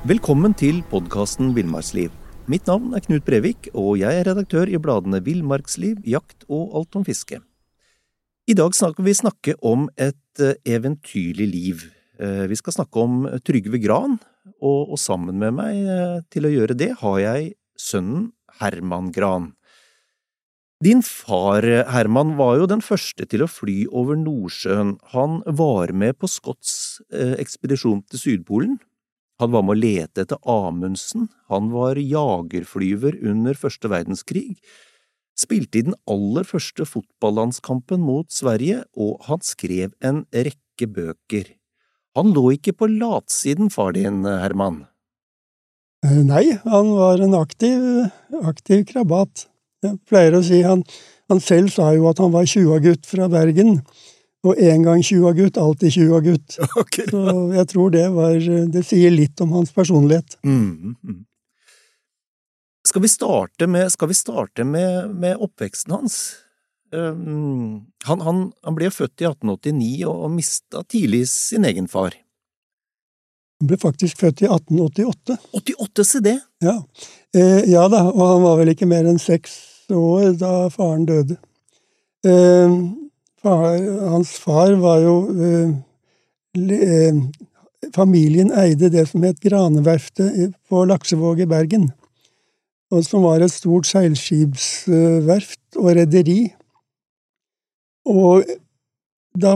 Velkommen til podcasten Villmarksliv. Mitt navn Knut Brevik, og jeg redaktør i bladene Villmarksliv, Jakt og Alt om fiske. I dag skal vi snakke om et eventyrlig liv. Vi skal snakke om Trygve Gran, og sammen med meg til å gjøre det har jeg sønnen Herman Gran. Din far, Herman, var jo den første til å fly over Nordsjøen. Han var med på Scotts ekspedisjon til Sydpolen. Han var med å lete etter Amundsen, han var jagerflyver under Første verdenskrig, spilte i den aller første fotballandskampen mot Sverige, og han skrev en rekke bøker. Han lå ikke på latsiden, far din, Herman. Nei, han var en aktiv krabat. Jeg pleier å si, han selv sa jo at han var 20-gutt fra Bergen, og en gang 20-gutt, alltid 20-gutt. Okay. Så jeg tror det sier litt om hans personlighet. Skal vi starte med oppveksten hans? Han ble født i 1889 og mistet tidlig sin egen far. Han ble faktisk født i 1888. 88, se det? Ja. Ja da, og han var vel ikke mer enn 6 år da faren døde. Hans far var jo familien eide det som het Graneverftet på Laksevåg i Bergen, og som var et stort seilskipsverft og rederi. Og da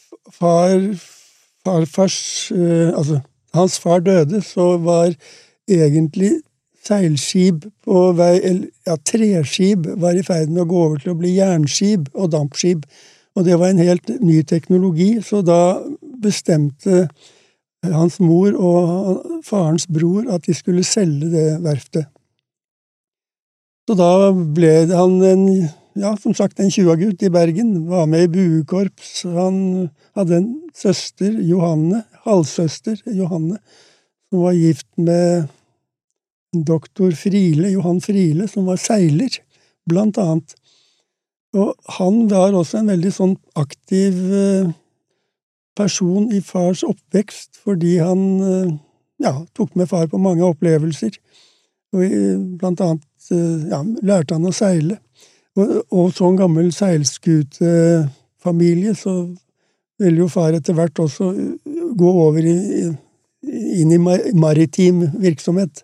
hans far døde, så var egentlig seilskip på vei, treskip var i ferd med å gå over til å bli jernskip og dampskip. Og det var en helt ny teknologi, så da bestemte hans mor og farens bror at de skulle selge det verftet. Så da ble han som sagt en 20-gutt i Bergen, var med i buekorps. Han hadde en søster, halvsøster Johanne, som var gift med doktor Friele, Johan Friele, som var seiler, blant annet. Og han var også en veldig sånn aktiv person i fars oppvekst, fordi han tok med far på mange opplevelser. Og blant annet lærte han å seile. Og sånn gammel seilskutefamilie, så ville jo far etter hvert også gå over inn i maritim virksomhet.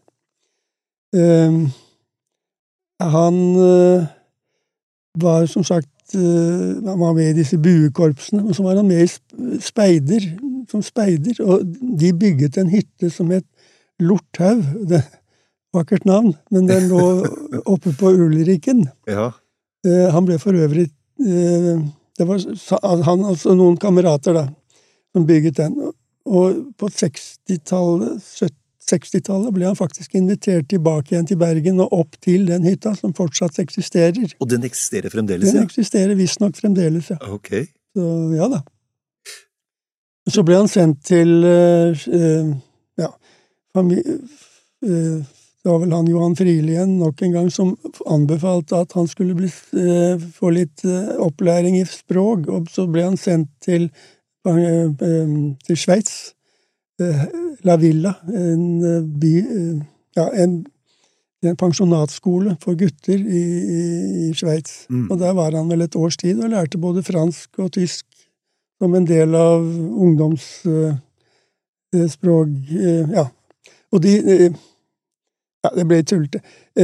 Han var som sagt han var med i disse buekorpsene, og så var han med i speider, og de bygget en hytte som het Lorthaug. Det er et vakkert navn, men den lå oppe på Ulriken. Ja. Han ble for øvrig det var han og noen kamerater da, som bygget den, og på 60-tallet ble han faktisk invitert tilbake igjen til Bergen og opp til den hytta som fortsatt eksisterer. Og den eksisterer fremdeles, Den eksisterer visstnok fremdeles, ja. Ok. Så, ja da. Så ble han sendt til, det var vel han Johan Friele igjen, nok en gang, som anbefalte at han skulle få litt opplæring i språk, og så ble han sendt til Sveits, La Villa, en pensjonatskole for gutter i Sveits. Og der var han vel et års tid og lærte både fransk og tysk som en del av ungdomsspråk. Og det ble tullete.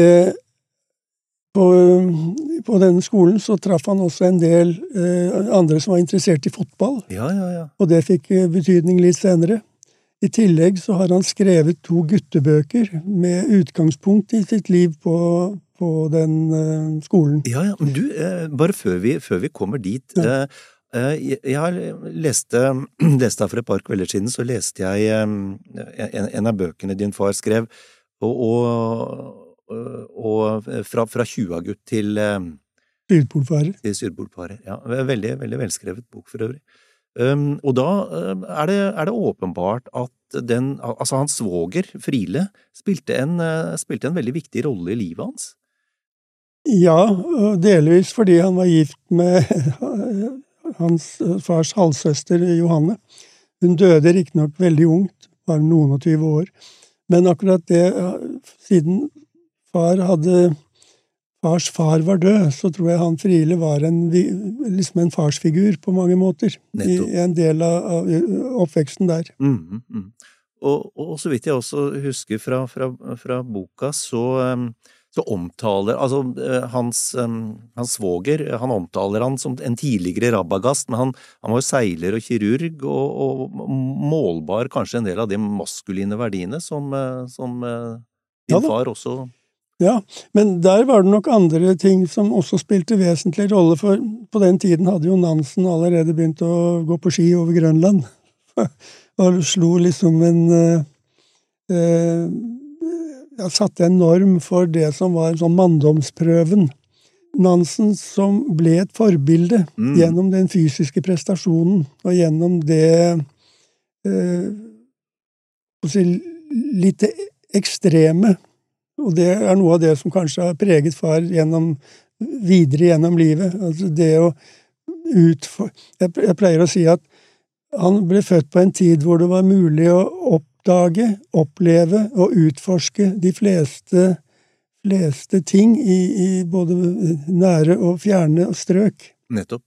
På denne skolen så traff han også en del andre som var interessert i fotball. Ja. Og det fikk betydning litt senere. I tillegg så har han skrevet 2 guttebøker med utgangspunkt i sitt liv på den skolen. Ja, men du, bare før vi kommer dit, jeg har leste for et par kvelder siden, så leste jeg en av bøkene din far skrev, og fra 20-gutt til Sydpolfarer. Ja, veldig, veldig velskrevet bok for øvrig. Og da er det åpenbart at hans svoger, Friele, spilte en veldig viktig rolle i livet hans. Ja, delvis fordi han var gift med hans fars halvsøster Johanne. Hun døde riktignok veldig ungt, bare noen og 20 år. Men akkurat det, siden fars far var død, så tror jeg han Friele var liksom en farsfigur på mange måter. Nettopp. I en del av oppveksten der. Og så vidt jeg også husker fra boka, så omtaler, altså hans svoger, han omtaler han som en tidligere rabagast, men han var jo seiler og kirurg, og målbar kanskje en del av de maskuline verdiene som din far også... Ja, men der var det nok andre ting som også spilte vesentlig rolle, for på den tiden hadde jo Nansen allerede begynt å gå på ski over Grønland, og slo liksom satte en norm for det som var sånn manndomsprøven. Nansen som ble et forbilde gjennom den fysiske prestasjonen, og gjennom det litt ekstreme. Og det noe av det som kanskje har preget far videre gjennom livet. Altså det å jeg pleier å si at han ble født på en tid hvor det var mulig å oppdage, oppleve og utforske de fleste ting i både nære og fjerne strøk. Nettopp.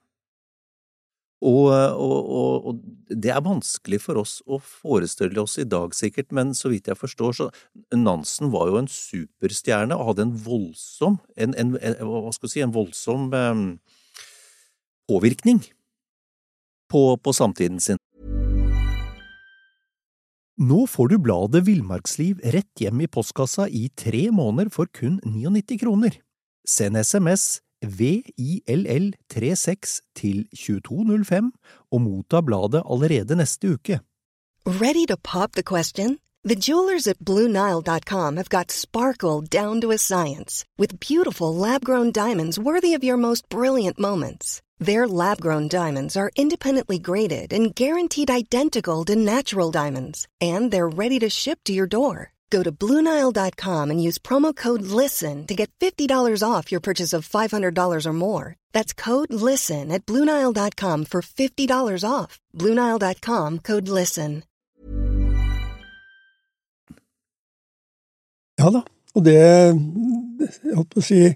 Og det vanskelig for oss å forestille oss i dag sikkert, men så vidt jeg forstår, så Nansen var jo en superstjerne og hadde en voldsom påvirkning på samtiden sin. Nå får du bladet Villmarksliv rett hjem i postkassa i 3 måneder for kun 99 kroner. Send SMS VILL36 til 2205 og motta bladet allerede neste uke. Ready to pop the question? The jewelers at BlueNile.com have got sparkle down to a science with beautiful lab-grown diamonds worthy of your most brilliant moments. Their lab-grown diamonds are independently graded and guaranteed identical to natural diamonds, and they're ready to ship to your door. Go to BlueNile.com and use promo code LISTEN to get $50 off your purchase of $500 or more. That's code LISTEN at BlueNile.com for $50 off. BlueNile.com, code LISTEN. Ja da, og det, jeg holdt på å si,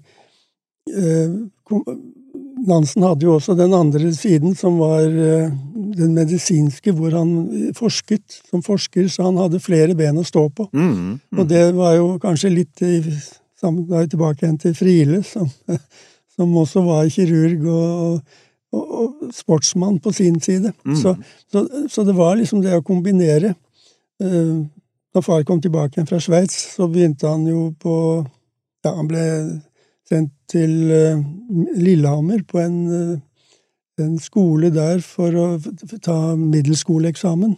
Nansen hadde jo også den andre siden som var den medisinske, hvor han forsket som forsker, så han hadde flere ben å stå på. Og det var jo kanskje litt da tilbake igjen til Friele, som også var kirurg og sportsmann på sin side. Så det var liksom det å kombinere. Da far kom tilbake igjen fra Sveits, så begynte han jo han ble sendt til Lillehammer på en skole der for å ta middelskoleeksamen.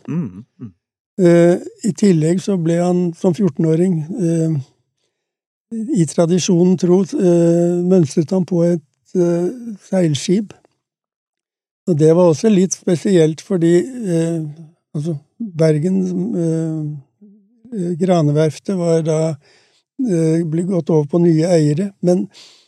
I tillegg så ble han som 14-åring i tradisjonen tro mønstret han på et seilskip. Og det var også litt spesielt fordi Bergen Graneverftet var da ble gått over på nye eiere, men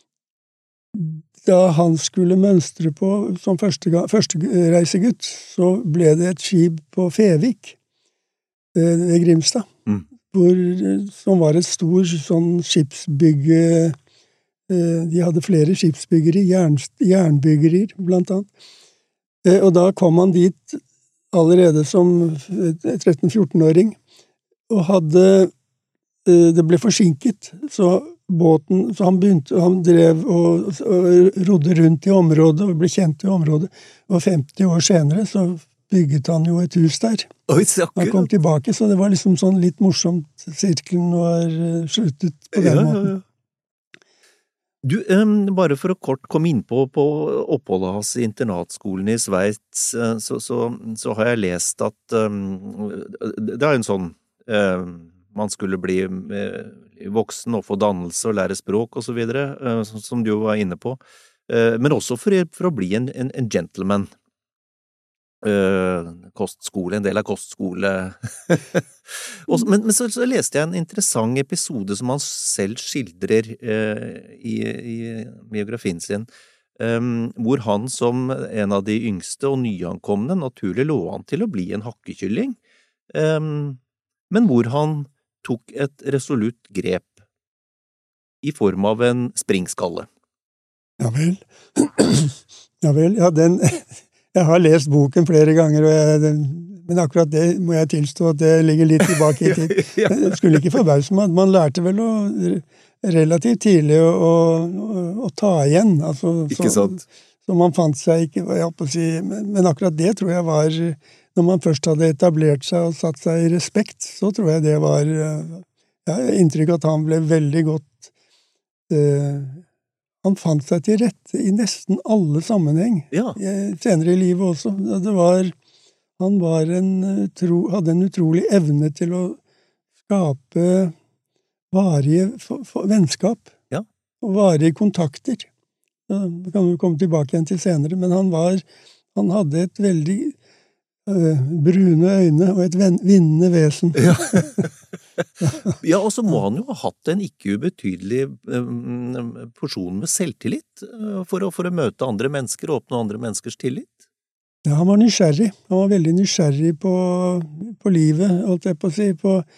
da han skulle mønstre på som første reisegutt, så ble det et skip på Fevik ved Grimstad, som var et stor sånn skipsbygge. De hadde flere skipsbyggeri, jernbyggerier blant annet. Og da kom han dit allerede som 13-14-åring, og det ble forsinket, så han drev og rodde rundt i området, og ble kjent i området, og 50 år senere så bygget han jo et hus der. Han kom tilbake, så det var liksom sånn litt morsomt, sirkelen var sluttet på den måten. Du, bare for å kort komme inn på oppholdet hans i internatskolen i Sveits, så har jeg lest at det er en sånn man skulle bli voksen og få dannelse og lære språk og så videre, som du var inne på, men også for å bli en gentleman. Kostskole, en del av kostskole. Men så leste jeg en interessant episode som han selv skildrer i biografien sin, hvor han som en av de yngste og nyankomne naturlig lå an til å bli en hakkekylling, men hvor han tok et resolutt grep i form av en springskalle. Ja vel. Ja vel, ja jeg har lest boken flere ganger, men akkurat det må jeg tilstå at det ligger litt tilbake i tid. Det skulle ikke forbause meg. Man lærte vel relativt tidlig å ta igjen. Altså, Ikke sant? Så man fant seg ikke, hva jeg på å si, men akkurat det tror jeg var, når man først hadde etablert seg og satt seg i respekt, så tror jeg det var, jeg har inntrykk at han ble veldig godt, han fant seg til rette i nesten alle sammenheng, Ja. senere i livet også. Han hadde en utrolig evne til å skape varige vennskap, Ja. og varige kontakter. Det kan vi komme tilbake igjen til senere, men han hadde et veldig brune øyne og et vinnende vesen. Ja. Ja, og så må han jo ha hatt en ikke ubetydelig porsjon med selvtillit for å møte andre mennesker og oppnå andre menneskers tillit. Ja, han var nysgjerrig. Han var veldig nysgjerrig på livet, holdt jeg på å si,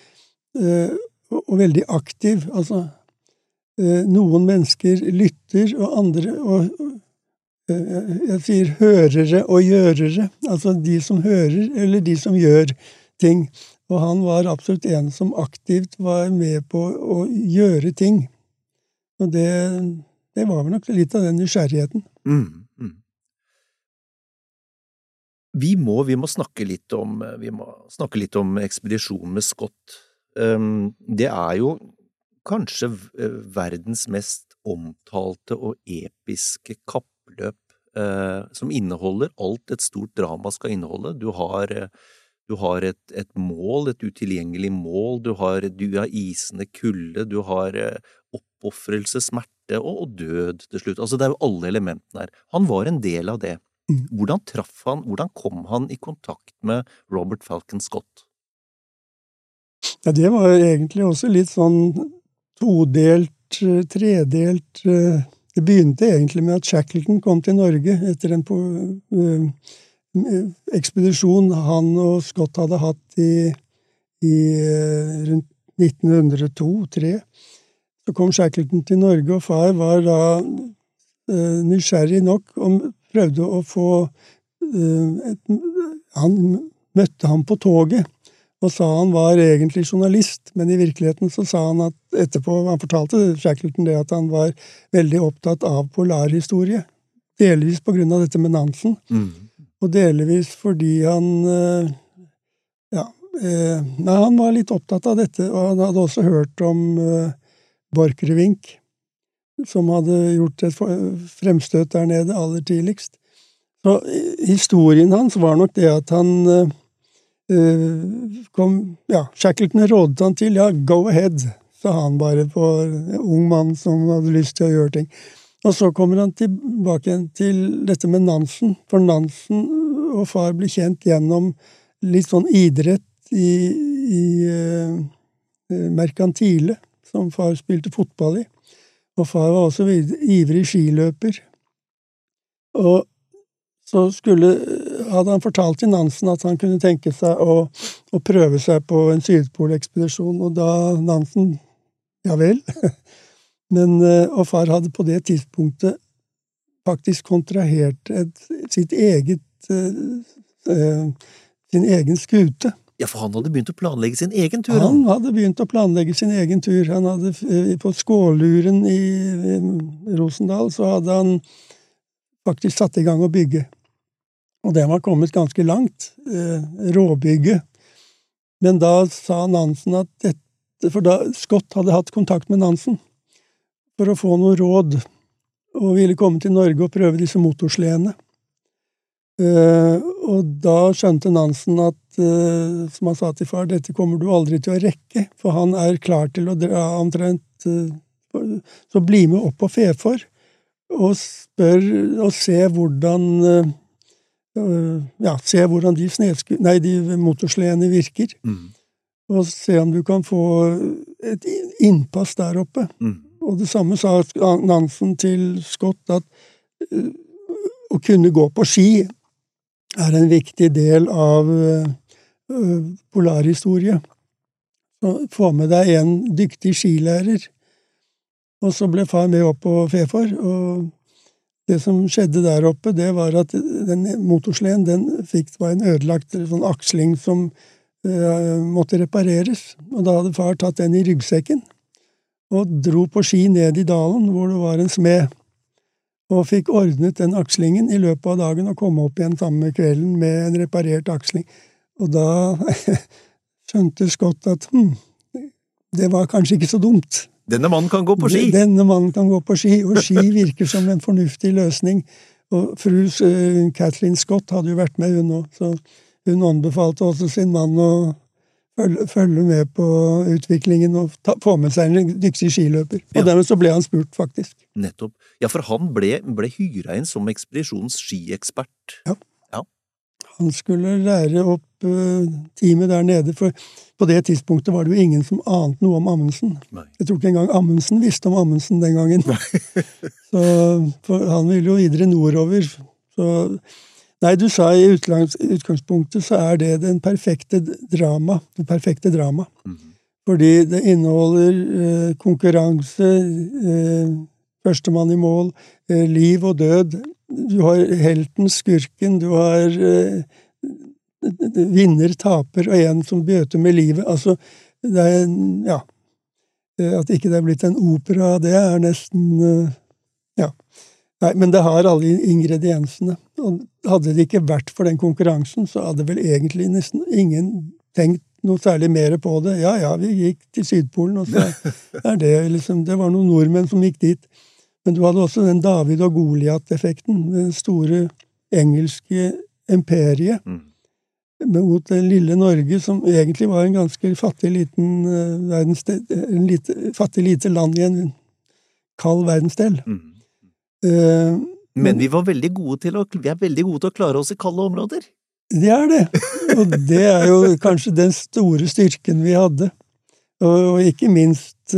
og veldig aktiv. Altså, noen mennesker lytter, og andre, jeg sier hørere og gjørere, altså de som hører, eller de som gjør ting. Og han var absolutt en som aktivt var med på å gjøre ting. Og det var vel nok litt av den nysgjerrigheten. Vi må snakke litt om ekspedisjonen med Scott. Det jo kanskje verdens mest omtalte og episke kappløp, som inneholder alt et stort drama skal inneholde. Du har et mål, et utilgjengelig mål, du har isende kulde, du har oppoffrelse, smerte og død til slutt. Altså det jo alle elementene her. Han var en del av det. Hvordan kom han i kontakt med Robert Falcon Scott? Ja, det var egentlig også litt sånn todelt, tredelt. Det begynte egentlig med at Shackleton kom til Norge etter en ekspedisjon han og Scott hadde hatt i rundt 1902-3. Så kom Shackleton til Norge, og far var da nysgjerrig nok og prøvde å få han møtte ham på toget og sa han var egentlig journalist, men i virkeligheten så sa han at etterpå, han fortalte Shackleton det at han var veldig opptatt av polarhistorie, delvis på grunn av dette med Nansen, og delvis fordi han han var litt opptatt av dette, og han hadde også hørt om Borchgrevink, som hadde gjort et fremstøt der nede aller tidligst. Så historien hans var nok det at han Shackleton rådet han til, go ahead, sa han bare på en ung mann som hadde lyst til å gjøre ting. Og så kommer han tilbake til dette med Nansen, for Nansen og far ble kjent gjennom litt sånn idrett i merkantile, som far spilte fotball i. Og far var også ivrig skiløper. Og så hadde han fortalt til Nansen at han kunne tenke seg å prøve seg på en sydpolekspedisjon, og da Nansen, ja vel, og far hadde på det tidspunktet faktisk kontrahert sin egen skute. Ja, for han hadde begynt å planlegge sin egen tur. Han hadde begynt å planlegge sin egen tur. Han hadde på Skåluren i Rosendal, så hadde han faktisk satt i gang å bygge. Og den var kommet ganske langt, råbygget. Men da sa Nansen at for da Scott hadde hatt kontakt med Nansen for å få noe råd, og ville komme til Norge og prøve disse motorsledene. Og da skjønte Nansen at, som han sa til far, dette kommer du aldri til å rekke, for han klar til å dra omtrent, så bli med opp på Fefor, og spør, og se hvordan de motorsledene virker, og se om du kan få et innpass der oppe. Og det samme sa Nansen til Scott, at å kunne gå på ski en viktig del av polarhistorie. Så få med deg en dyktig skilærer. Og så ble far med opp på Fefor, og det som skjedde der oppe, det var at den motorsleden, den var en ødelagt sånn aksling som måtte repareres. Og da hadde far tatt den i ryggsekken, og dro på ski ned i dalen, hvor det var en smed, og fikk ordnet den akslingen i løpet av dagen, og kom opp igjen samme kvelden med en reparert aksling. Og da skjønte Scott at det var kanskje ikke så dumt. Denne mannen kan gå på ski! Denne mannen kan gå på ski, og ski virker som en fornuftig løsning. Og fru Kathleen Scott hadde jo vært med, hun også, så hun anbefalte også sin mann å følge med på utviklingen og få med seg en dyktig skiløper. Og dermed så ble han spurt, faktisk. Nettopp. Ja, for han ble hyret inn som ekspedisjons skiekspert. Ja. Han skulle lære opp teamet der nede, for på det tidspunktet var det jo ingen som ante noe om Amundsen. Nei. Jeg tror ikke engang Amundsen visste om Amundsen den gangen. Så, for han ville jo videre nordover. Så, nei, du sa i utgangspunktet så det den perfekte drama. Fordi det inneholder konkurranse, førstemann i mål, liv og død. Du har helten, skurken, du har vinner, taper, og en som bøter med livet. Altså, det ja, at ikke det blitt en opera, det nesten, ja. Nei, men det har alle ingrediensene. Og hadde det ikke vært for den konkurransen, så hadde vel egentlig nesten ingen tenkt noe særlig mer på det. Ja, vi gikk til Sydpolen, og så det liksom, det var noen nordmenn som gikk dit. Men du hadde også den David og Goliat-effekten, den store engelske imperiet, mot det lille Norge, som egentlig var en ganske fattig liten fattig lite land i en kald verdensdel. Men vi var veldig gode til å klare oss i kalde områder. Det det. Og det jo kanskje den store styrken vi hadde. Og ikke minst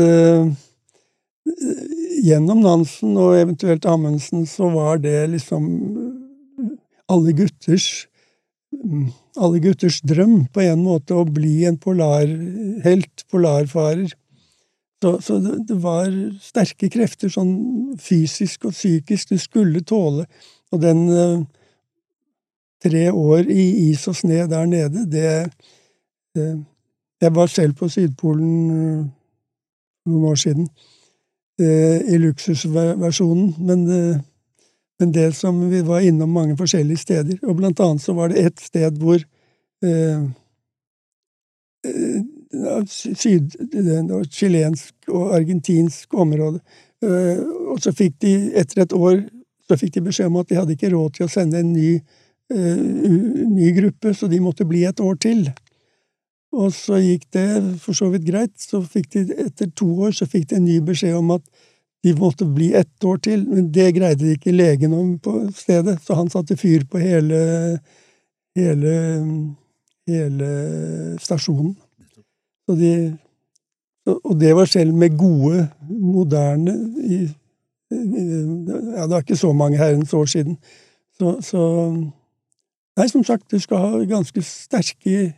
gjennom Nansen og eventuelt Amundsen, så var det liksom alle gutters drøm på en måte å bli en polarhelt, polarfarer. Så det var sterke krefter, sånn fysisk og psykisk, du skulle tåle. Og den 3 år i is og sne der nede, jeg var selv på Sydpolen noen år siden, i luksusversjonen, men det som vi var innom mange forskjellige steder, og blant annet så var det et sted hvor det var chilensk og argentinsk område, og så fikk de, etter et år, så fikk de beskjed om at de hadde ikke råd til å sende en ny gruppe, så de måtte bli et år til. Og så gikk det for så vidt greit, så fikk de, etter 2 år, så fikk de en ny beskjed om at de måtte bli 1 år til, men det greide ikke legen om på stedet, så han satte fyr på hele stasjonen. Og det var selv med gode, moderne, ja, det var ikke så mange herrens år siden. Så nei, som sagt, du skal ha ganske sterke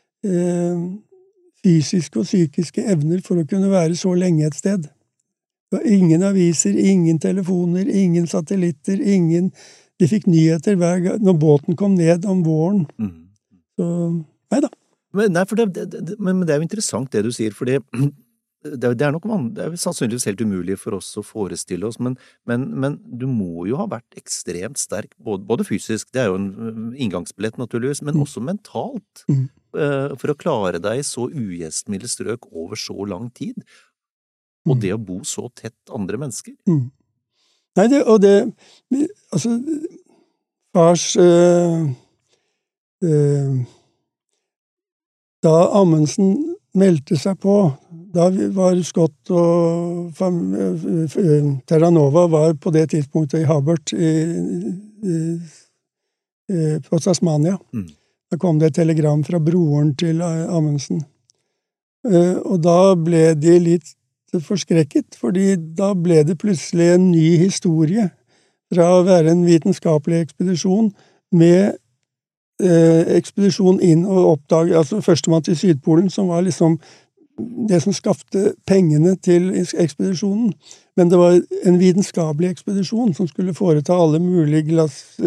fysiske og psykiske evner for å kunne være så lenge et sted. Det var ingen aviser, ingen telefoner, ingen satellitter, de fikk nyheter hver gang, når båten kom ned om våren. Så, nei da. Men det jo interessant det du sier, for det nok det sannsynligvis helt umulig for oss å forestille oss, men du må jo ha vært ekstremt sterk, både fysisk, det jo en inngangsbillett naturligvis, men også mentalt, for å klare deg så ugjestmilde strøk over så lang tid, og det å bo så tett andre mennesker. Nei, altså, fars da Amundsen meldte seg på, da var Scott og Terranova var på det tidspunktet i Hobart på Tasmania. Da kom det et telegram fra broren til Amundsen. Og da ble de litt forskrekket, fordi da ble det plutselig en ny historie fra å være en vitenskapelig ekspedisjon med ekspedisjon inn og oppdage, altså førstemann til Sydpolen, som var liksom det som skapte pengene til ekspedisjonen. Men det var en vitenskapelig ekspedisjon som skulle foreta alle mulige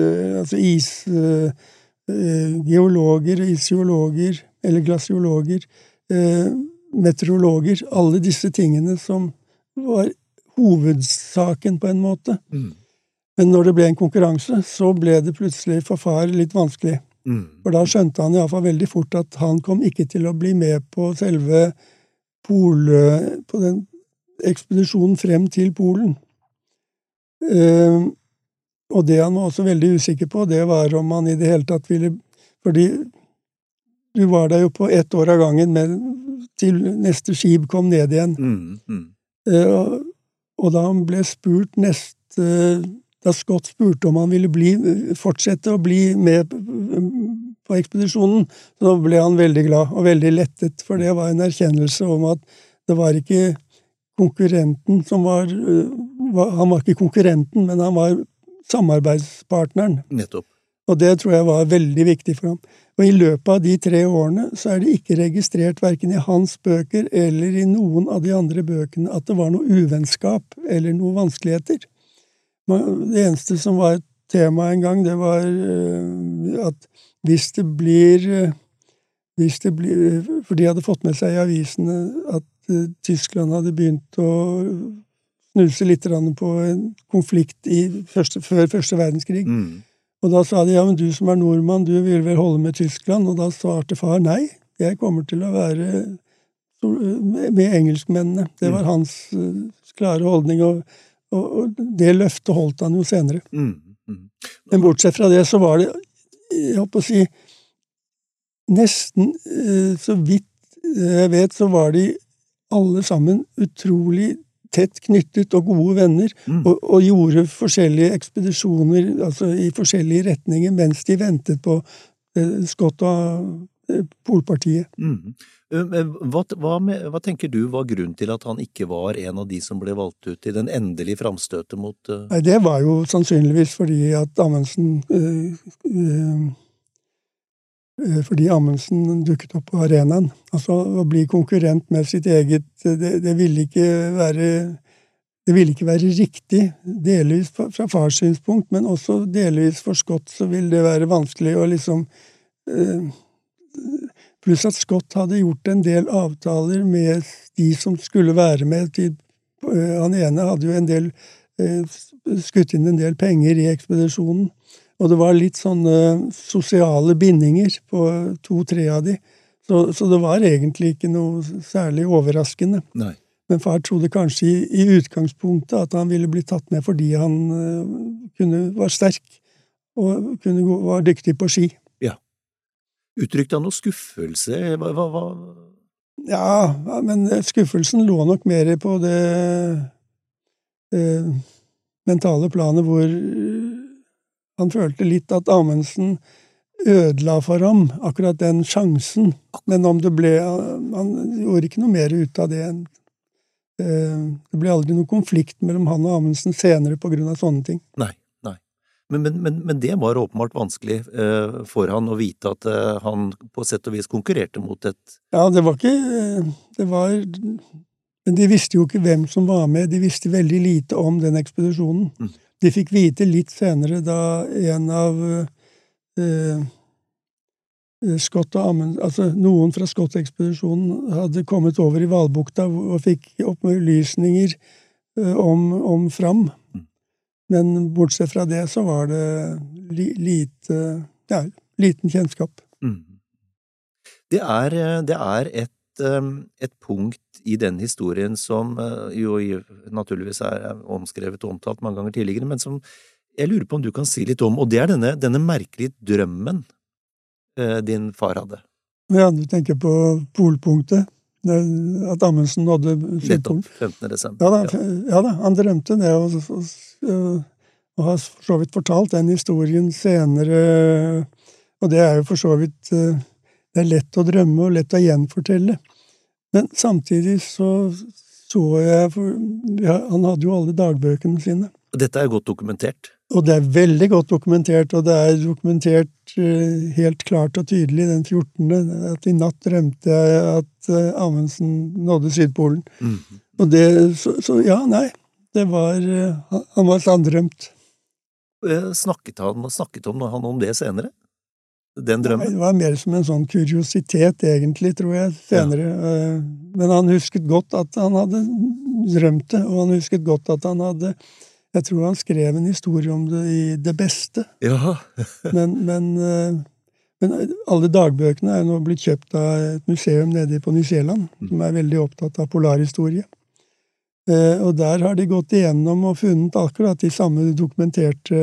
geologer, isiologer, eller glaciologer, meteorologer, alle disse tingene som var hovedsaken på en måte. Men når det ble en konkurranse, så ble det plutselig for far litt vanskelig. For da skjønte han i hvert fall veldig fort at han kom ikke til å bli med på selve på den ekspedisjonen frem til Polen. Og det han var også veldig usikker på, det var om han i det hele tatt ville, fordi du var der jo på 1 år av gangen, men til neste skip kom ned igjen. Og da han ble spurt da Scott spurte om han ville fortsette å bli med på ekspedisjonen, så ble han veldig glad og veldig lettet, for det var en erkjennelse om at det var ikke konkurrenten som han var ikke konkurrenten, men han var samarbeidspartneren. Nettopp. Og det tror jeg var veldig viktig for ham. Og i løpet av de 3 årene så det ikke registrert hverken i hans bøker eller i noen av de andre bøkene at det var noe uvennskap eller noe vanskeligheter. Det eneste som var et tema en gang, det var at hvis det blir for de hadde fått med seg i avisene at Tyskland hadde begynt å snuse litt på en konflikt før første verdenskrig. Og da sa de, ja, men du som nordmann, du vil vel holde med Tyskland? Og da svarte far, nei, jeg kommer til å være med engelskmennene. Det var hans klare holdning, og det løftet holdt han jo senere. Men bortsett fra det, så var det, jeg håper å si, nesten så vidt jeg vet, så var de alle sammen utrolig tett knyttet og gode venner, og gjorde forskjellige ekspedisjoner, altså i forskjellige retninger, mens de ventet på Scott og Polpartiet. Hva tenker du var grunnen til at han ikke var en av de som ble valgt ut i den endelige framstøtet mot... Nei, det var jo sannsynligvis fordi at Amundsen dukket opp på arenaen. Altså, å bli konkurrent med sitt eget, det ville ikke være riktig, delvis fra fars synspunkt, men også delvis for Scott, så ville det være vanskelig å liksom... Pluss at Scott hadde gjort en del avtaler med de som skulle være med. Han ene hadde jo skutt inn en del penger i ekspedisjonen, og det var litt sånne sosiale bindinger på 2-3 av de, så det var egentlig ikke noe særlig overraskende. Nei. Men far trodde kanskje i utgangspunktet at han ville bli tatt med fordi han var sterk og var dyktig på ski. Ja. Uttrykte han noe skuffelse? Ja, men skuffelsen lå nok mer på det mentale planet hvor han følte litt at Amundsen ødela for ham akkurat den sjansen, men om det han gjorde ikke noe mer ut av det. Det ble aldri noen konflikt mellom han og Amundsen senere på grunn av sånne ting. Nei. Men det var åpenbart vanskelig for han å vite at han på sett og vis konkurrerte mot et... Ja, men de visste jo ikke hvem som var med, de visste veldig lite om den ekspedisjonen. De fikk vite litt senere da en av Scott og Amundsen, altså noen fra Scott-ekspedisjonen hadde kommet over i Hvalbukta og fikk opplysninger om Fram. Men bortsett fra det så var det liten kjennskap. Det er et punkt i den historien som jo naturligvis omskrevet og omtalt mange ganger tidligere, men som jeg lurer på om du kan si litt om, og det denne merkelige drømmen din far hadde. Ja, du tenker på polpunktet, at Amundsen nådde Nettopp, 15. desember. Ja da, han drømte det, og har for så vidt fortalt den historien senere, og det jo for så vidt det lett å drømme og lett å gjenfortelle. Men samtidig så jeg, han hadde jo alle dagbøkene sine. Dette godt dokumentert? Og det veldig godt dokumentert, og det dokumentert helt klart og tydelig den 14. At i natt drømte jeg at Amundsen nådde Sydpolen. Og det, så ja, nei, det var, han var sanndrømt. Snakket han om det senere? Den drømmen? Nei, det var mer som en sånn kuriositet, egentlig, tror jeg, senere. Ja. Men han husket godt at han hadde drømt det, og han husket godt at han hadde, jeg tror han skrev en historie om det i Det Beste. Ja. men alle dagbøkene nå blitt kjøpt av et museum nede på New Zealand, som veldig opptatt av polarhistorie. Og der har de gått igjennom og funnet akkurat de samme dokumenterte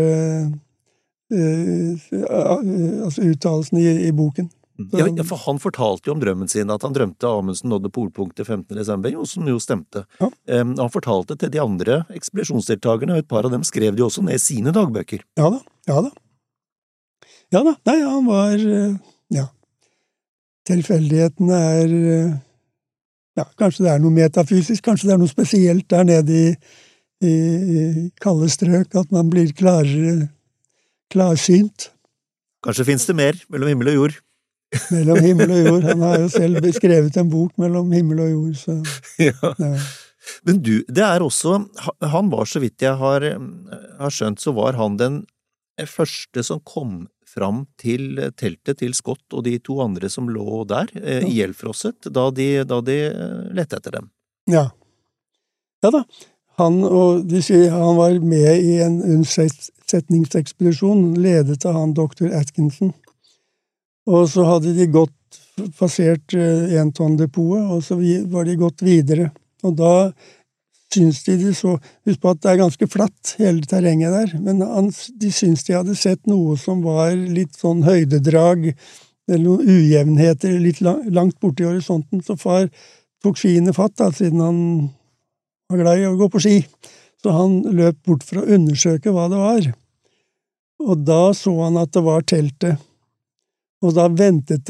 altså uttalelsene i boken. Ja, for han fortalte jo om drømmen sin, at han drømte Amundsen nådde polpunktet 15. desember, som jo stemte. Ja. Han fortalte til de andre ekspedisjonsdeltagerne, og et par av dem skrev de også ned sine dagbøker. Ja da. Nei, han var, ja. Tilfeldighetene ja, kanskje det noe metafysisk, kanskje det noe spesielt der nede i kalde strøk, at man blir klarsynt. Kanskje finnes det mer mellom himmel og jord. Mellom himmel og jord. Han har jo selv beskrevet en bok mellom himmel og jord, så... Ja. Men du, det også, han var, så vidt jeg har skjønt, så var han den første som kom fram til teltet til Scott og de to andre som lå der, ihjelfrosset, da de lette etter dem. Ja. Ja da. Han var med i en unnsetningsekspedisjon, ledet av han Dr. Atkinson. Og så hadde de passert entondepotet, og så var de gått videre. Og da syns de så, husk på at det ganske flatt, hele terrenget der, men de syns de hadde sett noe som var litt sånn høydedrag, eller noen ujevnheter, litt langt borte i horisonten, så far tok skiene fatt, da, siden han var glad i å gå på ski. Så han løp bort for å undersøke hva det var. Og da så han at det var teltet. Og da ventet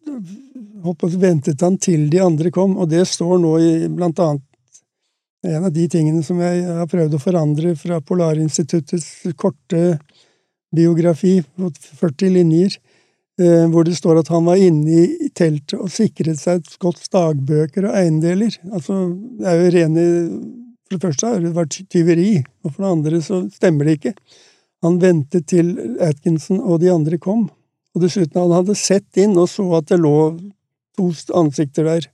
han til de andre kom, og det står nå i blant annet en av de tingene som jeg har prøvd å forandre fra Polarinstituttets korte biografi på 40 linjer, hvor det står at han var inne i teltet og sikret seg Scotts dagbøker og eiendeler. Altså, det jo rene... For det første har det vært tyveri, og for det andre så stemmer det ikke. Han ventet til Atkinson og de andre kom, og dessuten han hadde sett inn og så at det lå to ansikter der.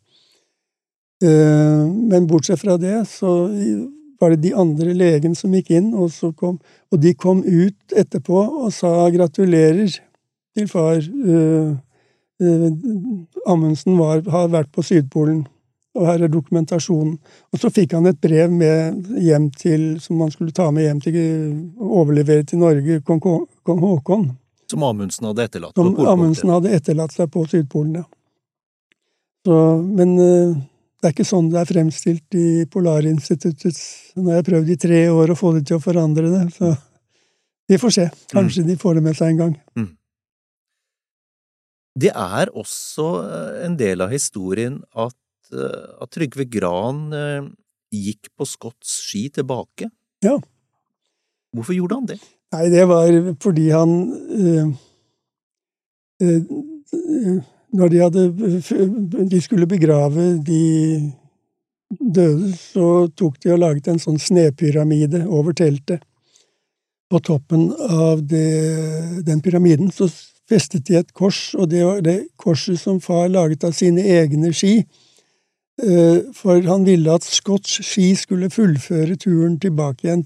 Men bortsett fra det, så var det de andre legen som gikk inn, og de kom ut etterpå og sa gratulerer til far. Amundsen har vært på Sydpolen, og her dokumentasjonen. Og så fikk han et brev med hjem som han skulle ta med hjem til å overlevere til Norge, kong Håkon. Som Amundsen hadde etterlatt på Polpunktet. Som Amundsen hadde etterlatt seg på Sydpolen, ja. Men det ikke sånn det fremstilt i Polarinstituttet. Nå har jeg prøvd i 3 år å få det til å forandre det, så vi får se. Kanskje de får det med seg en gang. Det også en del av historien at Trygve Gran gikk på Scotts ski tilbake. Ja. Hvorfor gjorde han det? Nei, det var fordi han når de skulle begrave de døde, så tok de og laget en sånn snepyramide over teltet. På toppen av den pyramiden så festet de et kors, og det var det korset som far laget av sine egne ski, for han ville at Scotts ski skulle fullføre turen tilbake igjen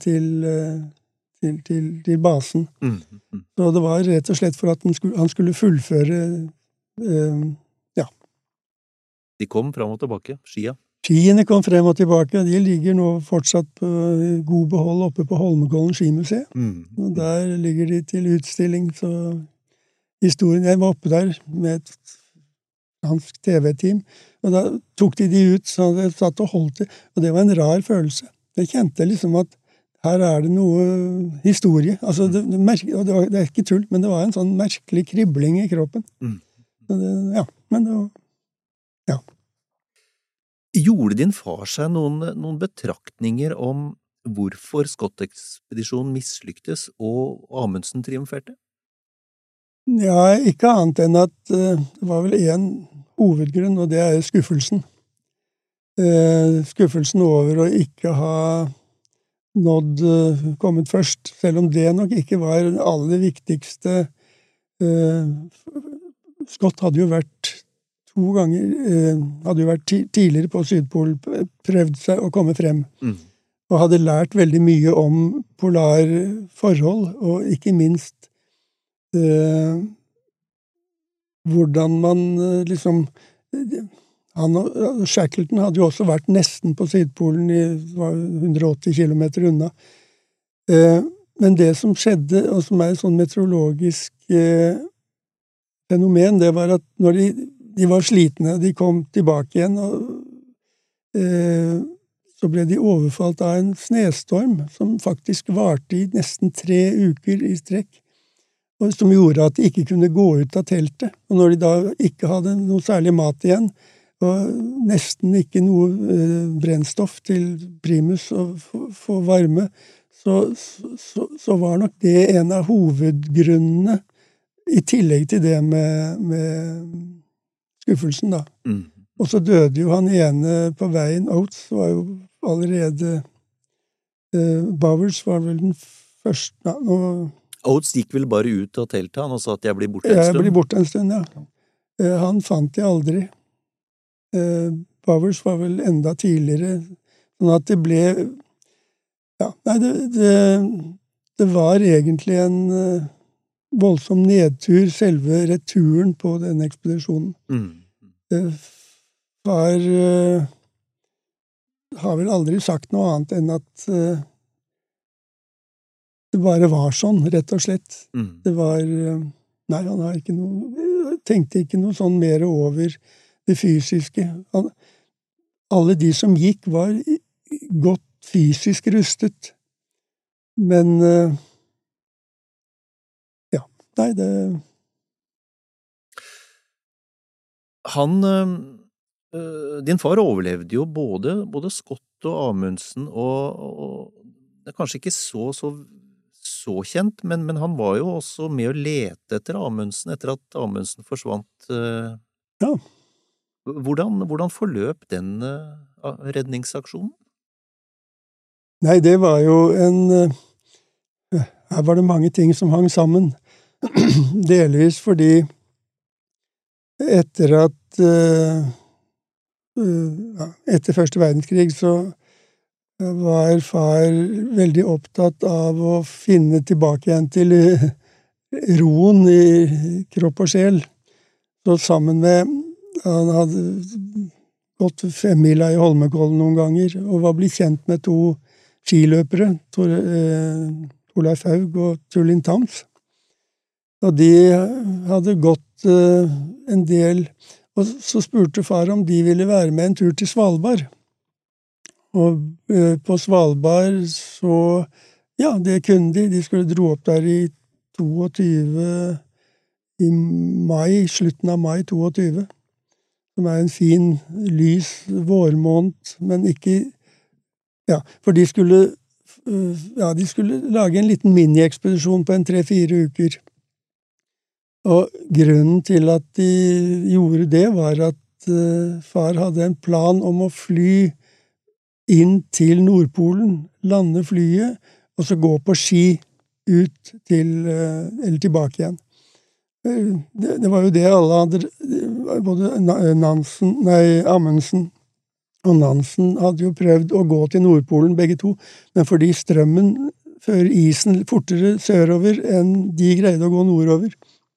til basen. Så det var rett og slett for at han skulle fullføre. Ja. De kom frem og tilbake, skia? Skiene kom frem og tilbake, de ligger nå fortsatt på god behold oppe på Holmenkollen skimuseet. Og der ligger de til utstilling, så historien, jeg var oppe der med et dansk TV-team, og da tok de ut, så jeg satt og holdt det, og det var en rar følelse. Jeg kjente liksom at her det noe historie, altså det ikke tull, men det var en sånn merkelig kribling i kroppen. Men det var, ja. Gjorde din far seg noen betraktninger om hvorfor Scott-ekspedisjonen mislyktes og Amundsen triumferte? Ja, ikke annet enn at det var vel en hovedgrunn, og det er skuffelsen. Skuffelsen over å ikke ha kommet først, selv om det nok ikke var det aller viktigste. Scott hadde jo vært 2 ganger, hadde jo vært tidligere på Sydpolen, prøvd seg å komme frem, og hadde lært veldig mye om polarforhold, og ikke minst hvordan man liksom Shackleton hadde jo også vært nesten på Sydpolen var 180 kilometer unna. Men det som skjedde, og som et sånn meteorologisk fenomen, det var at når de var slitne, de kom tilbake igjen, og så ble de overfalt av en snestorm som faktisk varte i nesten 3 uker i strekk, og som gjorde at de ikke kunne gå ut av teltet. Og når de da ikke hadde noe særlig mat igjen, og nesten ikke noe brennstoff til primus og få varme, så var nok det en av hovedgrunnene, i tillegg til det med skuffelsen, da. Og så døde jo han ene på veien. Oates var jo allerede Bowers var vel den første Oates gikk vel bare ut av teltet, han, og sa at jeg blir borte en stund? Jeg blir borte en stund, ja. Han fant jeg aldri. Bowers var vel enda tidligere, sånn at det ble ja, nei, det var egentlig en voldsom nedtur, selve returen på denne ekspedisjonen. Far har vel aldri sagt noe annet enn at det bare var sånn, rett og slett. Det var nei, han har ikke noe tenkte ikke noe sånn mer over det fysiske. Alle de som gikk var godt fysisk rustet. Men ja, nei, det din far overlevde jo både Scott og Amundsen, og det er kanskje ikke så kjent, men han var jo også med å lete etter Amundsen, etter at Amundsen forsvant. Ja. Hvordan forløp den redningsaksjonen? Nei, det var jo her var det mange ting som hang sammen. Delvis fordi etter første verdenskrig så var far veldig opptatt av å finne tilbake igjen til roen i kropp og sjel. Så sammen med han hadde gått 5 mila i Holmenkollen noen ganger, og var blitt kjent med 2 skiløpere, Torleif Haug og Tullin Tams. Og de hadde gått en del, og så spurte far om de ville være med en tur til Svalbard. Og på Svalbard så, ja, det kunne de. De skulle dro opp der i 22, i mai, slutten av mai 22. Som en fin, lys vårmåned, men ikke, ja, for de skulle lage en liten mini-ekspedisjon på en 3-4 uker. Og grunnen til at de gjorde det var at far hadde en plan om å fly inn til Nordpolen, lande flyet, og så gå på ski ut eller tilbake igjen. Det var jo det alle hadde, både Amundsen og Nansen hadde jo prøvd å gå til Nordpolen, begge to, men fordi strømmen fører isen fortere sørover enn de greide å gå nordover.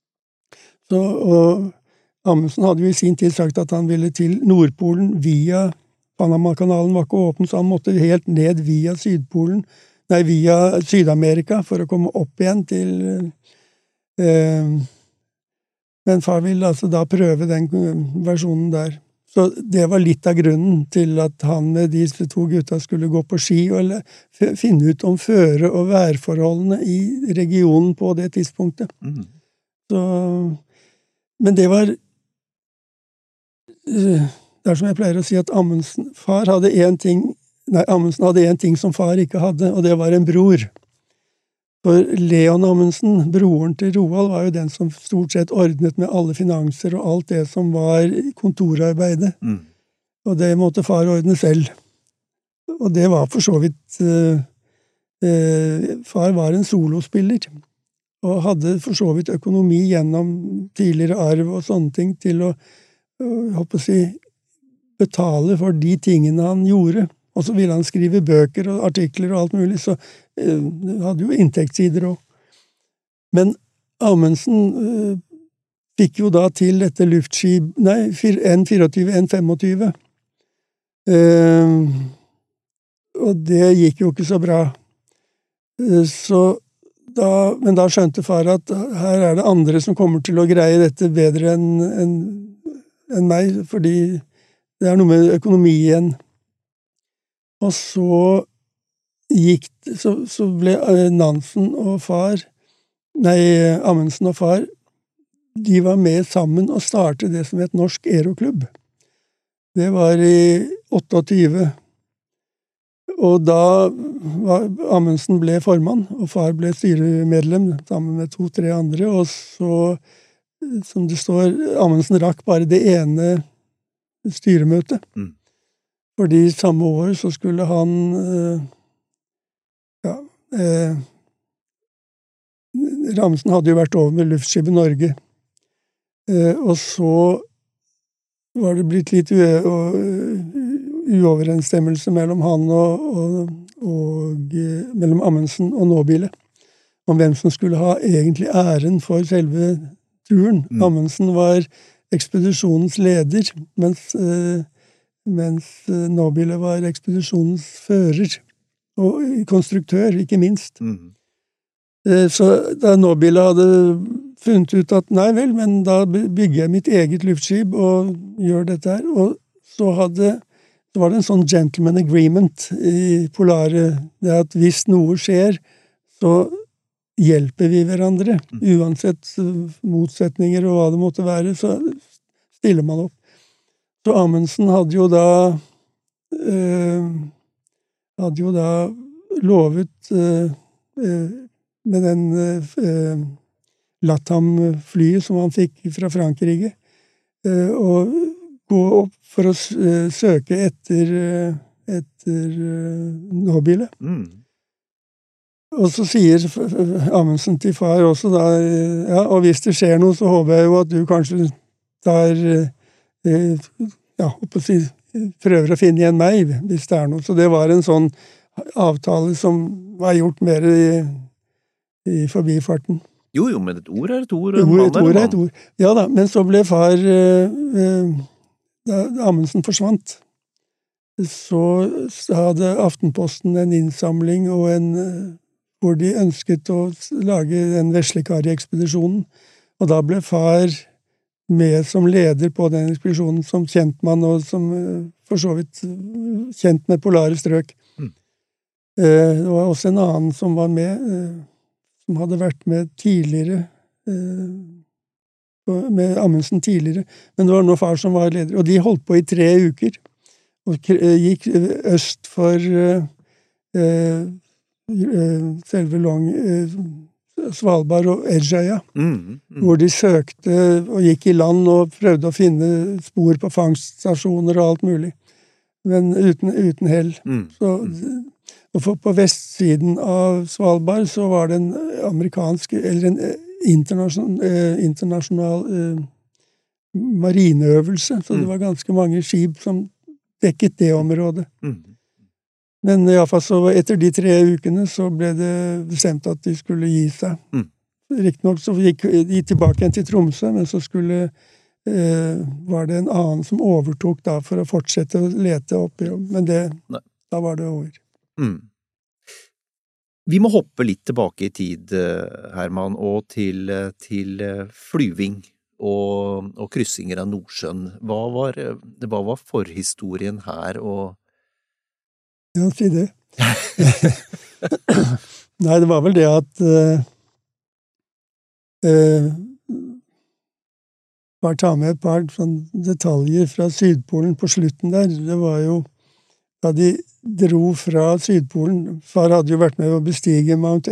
Og Amundsen hadde jo i sin tid sagt at han ville til Nordpolen via Panama-kanalen var ikke åpen, så han måtte helt ned via via Sydamerika for å komme opp igjen til men far ville altså da prøve den versjonen der. Så det var litt av grunnen til at han med disse 2 gutta skulle gå på ski og finne ut om føre- og værforholdene i regionen på det tidspunktet. Så, men det var det er som jeg pleier å si at Amundsen, far hadde en ting Amundsen hadde en ting som far ikke hadde, og det var en bror. For Leon Amundsen, broren til Roald, var jo den som stort sett ordnet med alle finanser og alt det som var kontorarbeidet. Og det måtte far ordne selv. Og det var for så vidt far var en solospiller, og hadde for så vidt økonomi gjennom tidligere arv og sånne ting til å, håper å si, betale for de tingene han gjorde. Og så ville han skrive bøker og artikler og alt mulig, så hadde jo inntektssider også. Men Amundsen fikk jo da til dette luftskip, N24, N25. Og det gikk jo ikke så bra. Men da skjønte far at her er det andre som kommer til å greie dette bedre enn meg, fordi det er noe med økonomi igjen. Og så ble Nansen og far, Amundsen og far, de var med sammen og startet det som het Norsk Aeroklubb. Det var i 28. Og da Amundsen ble formann, og far ble styremedlem sammen med 2-3 andre, og så, som det står, Amundsen rakk bare det ene styremøtet. Fordi samme år så skulle han Amundsen hadde jo vært over med luftskipet Norge, og så var det blitt litt uoverensstemmelse mellom han og mellom Amundsen og Nobile, om hvem som skulle ha egentlig æren for selve turen. Amundsen var ekspedisjonens leder, mens Nobile var ekspedisjonens fører, og konstruktør, ikke minst. Så da Nobile hadde funnet ut at nei vel, men da bygger jeg mitt eget luftskip og gjør dette her, og så var det en sånn gentleman agreement i Polare, det at hvis noe skjer, så hjelper vi hverandre, uansett motsetninger og hva det måtte være, så stiller man opp. Så Amundsen hadde jo da lovet med den Latam-flyet som han fikk fra Frankrike, å gå opp for å søke etter Nobile. Og så sier Amundsen til far også da, og hvis det skjer noe, så håper jeg jo at du kanskje tar prøver å finne igjen meg, hvis det er noe. Så det var en sånn avtale som var gjort mer i forbifarten. Jo, men et ord er et ord. Et ord er et ord. Ja da, men så ble far, da Amundsen forsvant, så hadde Aftenposten en innsamling hvor de ønsket å lage den Veslekari-ekspedisjonen, og da ble far med som leder på den ekspedisjonen, som kjentmann og som for så vidt kjent med polare strøk. Det var også en annen som var med, som hadde vært med tidligere, med Amundsen tidligere, men det var nå far som var leder, og de holdt på i 3 uker, og gikk øst for selve Svalbard og Edgeøya, hvor de søkte og gikk i land og prøvde å finne spor på fangststasjoner og alt mulig, men uten hell. Og på vestsiden av Svalbard så var det en amerikansk, eller en internasjonal marineøvelse, så det var ganske mange skip som dekket det området. Men i alle fall så etter de 3 ukene så ble det bestemt at de skulle gi seg. Riktignok så gikk de tilbake igjen til Tromsø, men så var det en annen som overtok da for å fortsette å lete oppi, men da var det over. Vi må hoppe litt tilbake i tid, Herman, og til flyving og kryssinger av Nordsjøen. Hva var forhistorien her, og ja, si det. Nei, det var vel det at bare ta med et par sånne detaljer fra Sydpolen på slutten der. Det var jo da de dro fra Sydpolen. Far hadde jo vært med å bestige Mount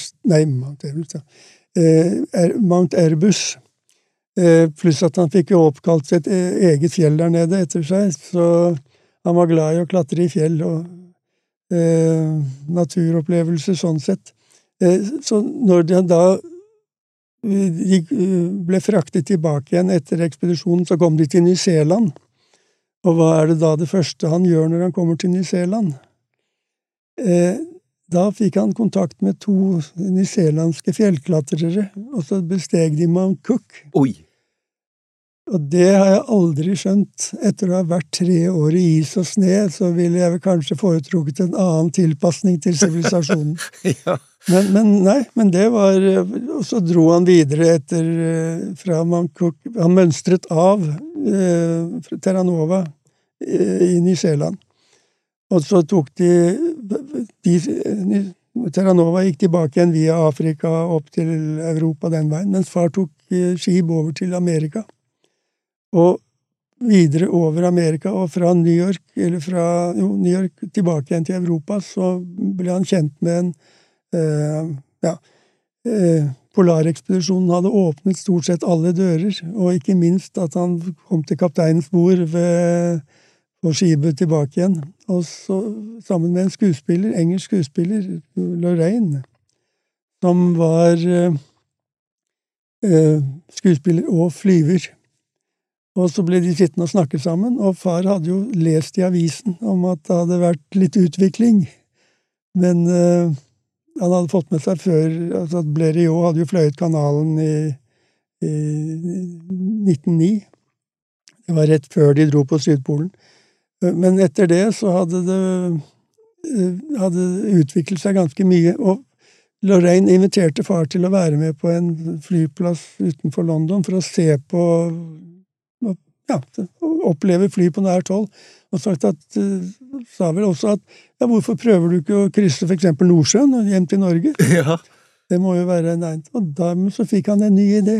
Erebus. Pluss at han fikk jo oppkalt sitt eget fjell der nede etter seg, så han var glad i å klatre i fjell og naturopplevelser sånn sett. Så når de da ble fraktet tilbake igjen etter ekspedisjonen, så kom de til New Zealand. Og hva det da det første han gjør når han kommer til New Zealand? Da fikk han kontakt med 2 nyzeelandske fjellklatrere, og så besteg de Mount Cook. Oi! Og det har jeg aldri skjønt. Etter å ha vært 3 år i is og sne, så ville jeg vel kanskje foretrukket en annen tilpasning til sivilisasjonen. Ja. Men det var. Og så dro han videre fra Mount Cook. Han mønstret av Terra Nova i New Zealand. Og så tok Terra Nova gikk tilbake igjen via Afrika opp til Europa den veien, mens far tok skip over til Amerika. Og videre over Amerika, og fra New York, New York tilbake igjen til Europa, så ble han kjent med Polarekspedisjonen hadde åpnet stort sett alle dører, og ikke minst at han kom til kapteinens bord på skipet tilbake igjen, og så sammen med en engelsk skuespiller, Lorraine, som var skuespiller og flyver. Og så ble de sittende og snakke sammen, og far hadde jo lest i avisen om at det hadde vært litt utvikling, men han hadde fått med seg før, altså at Blériot hadde jo fløyet kanalen i 1909. Det var rett før de dro på Sydpolen. Men etter det så hadde det utviklet seg ganske mye, og Lorraine inviterte far til å være med på en flyplass utenfor London for å se på oppleve fly på nært hold, og sa vel også at hvorfor prøver du ikke å krysse for eksempel Nordsjøen og hjem til Norge? Ja. Det må jo være en egnet. Og dermed så fikk han en ny idé.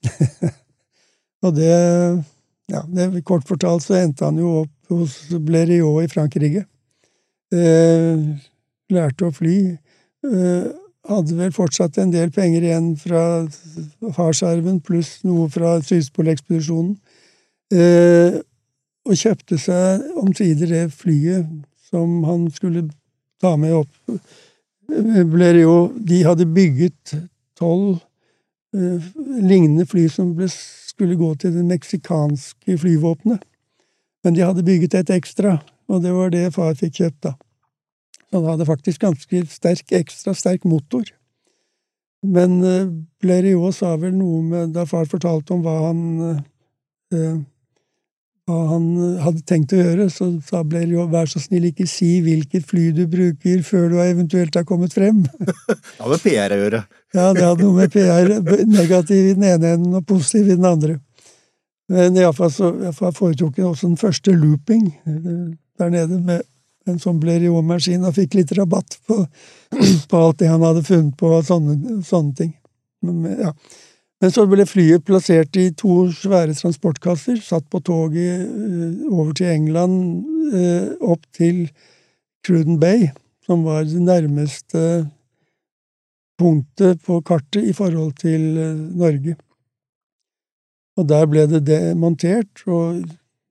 Og kort fortalt så endte han jo opp hos Blériot i Frankrike. Lærte å fly. Hadde vel fortsatt en del penger igjen fra farsarven, pluss noe fra Sydpolekspedisjonen. Og kjøpte seg omsider det flyet som han skulle ta med opp. Blériot, de hadde bygget 12 lignende fly som skulle gå til det meksikanske flyvåpenet. Men de hadde bygget et ekstra, og det var det far fikk kjøpt da. Så han hadde faktisk ganske ekstra sterk motor. Men Blériot sa vel noe med, da far fortalte om hva han hadde tenkt å gjøre, så sa Blériot, vær så snill ikke si hvilket fly du bruker før du eventuelt har kommet frem. Ja, med PR å gjøre. Ja, det hadde noe med PR, negativ i den ene enden og positiv i den andre. Men i hvert fall så foretok han også den første looping der nede med en sånn Blériot-maskin, og fikk litt rabatt på alt det han hadde funnet på sånne ting. Men så ble flyet plassert i 2 svære transportkasser, satt på toget over til England, opp til Cruden Bay, som var det nærmeste punktet på kartet i forhold til Norge. Og der ble det demontert, og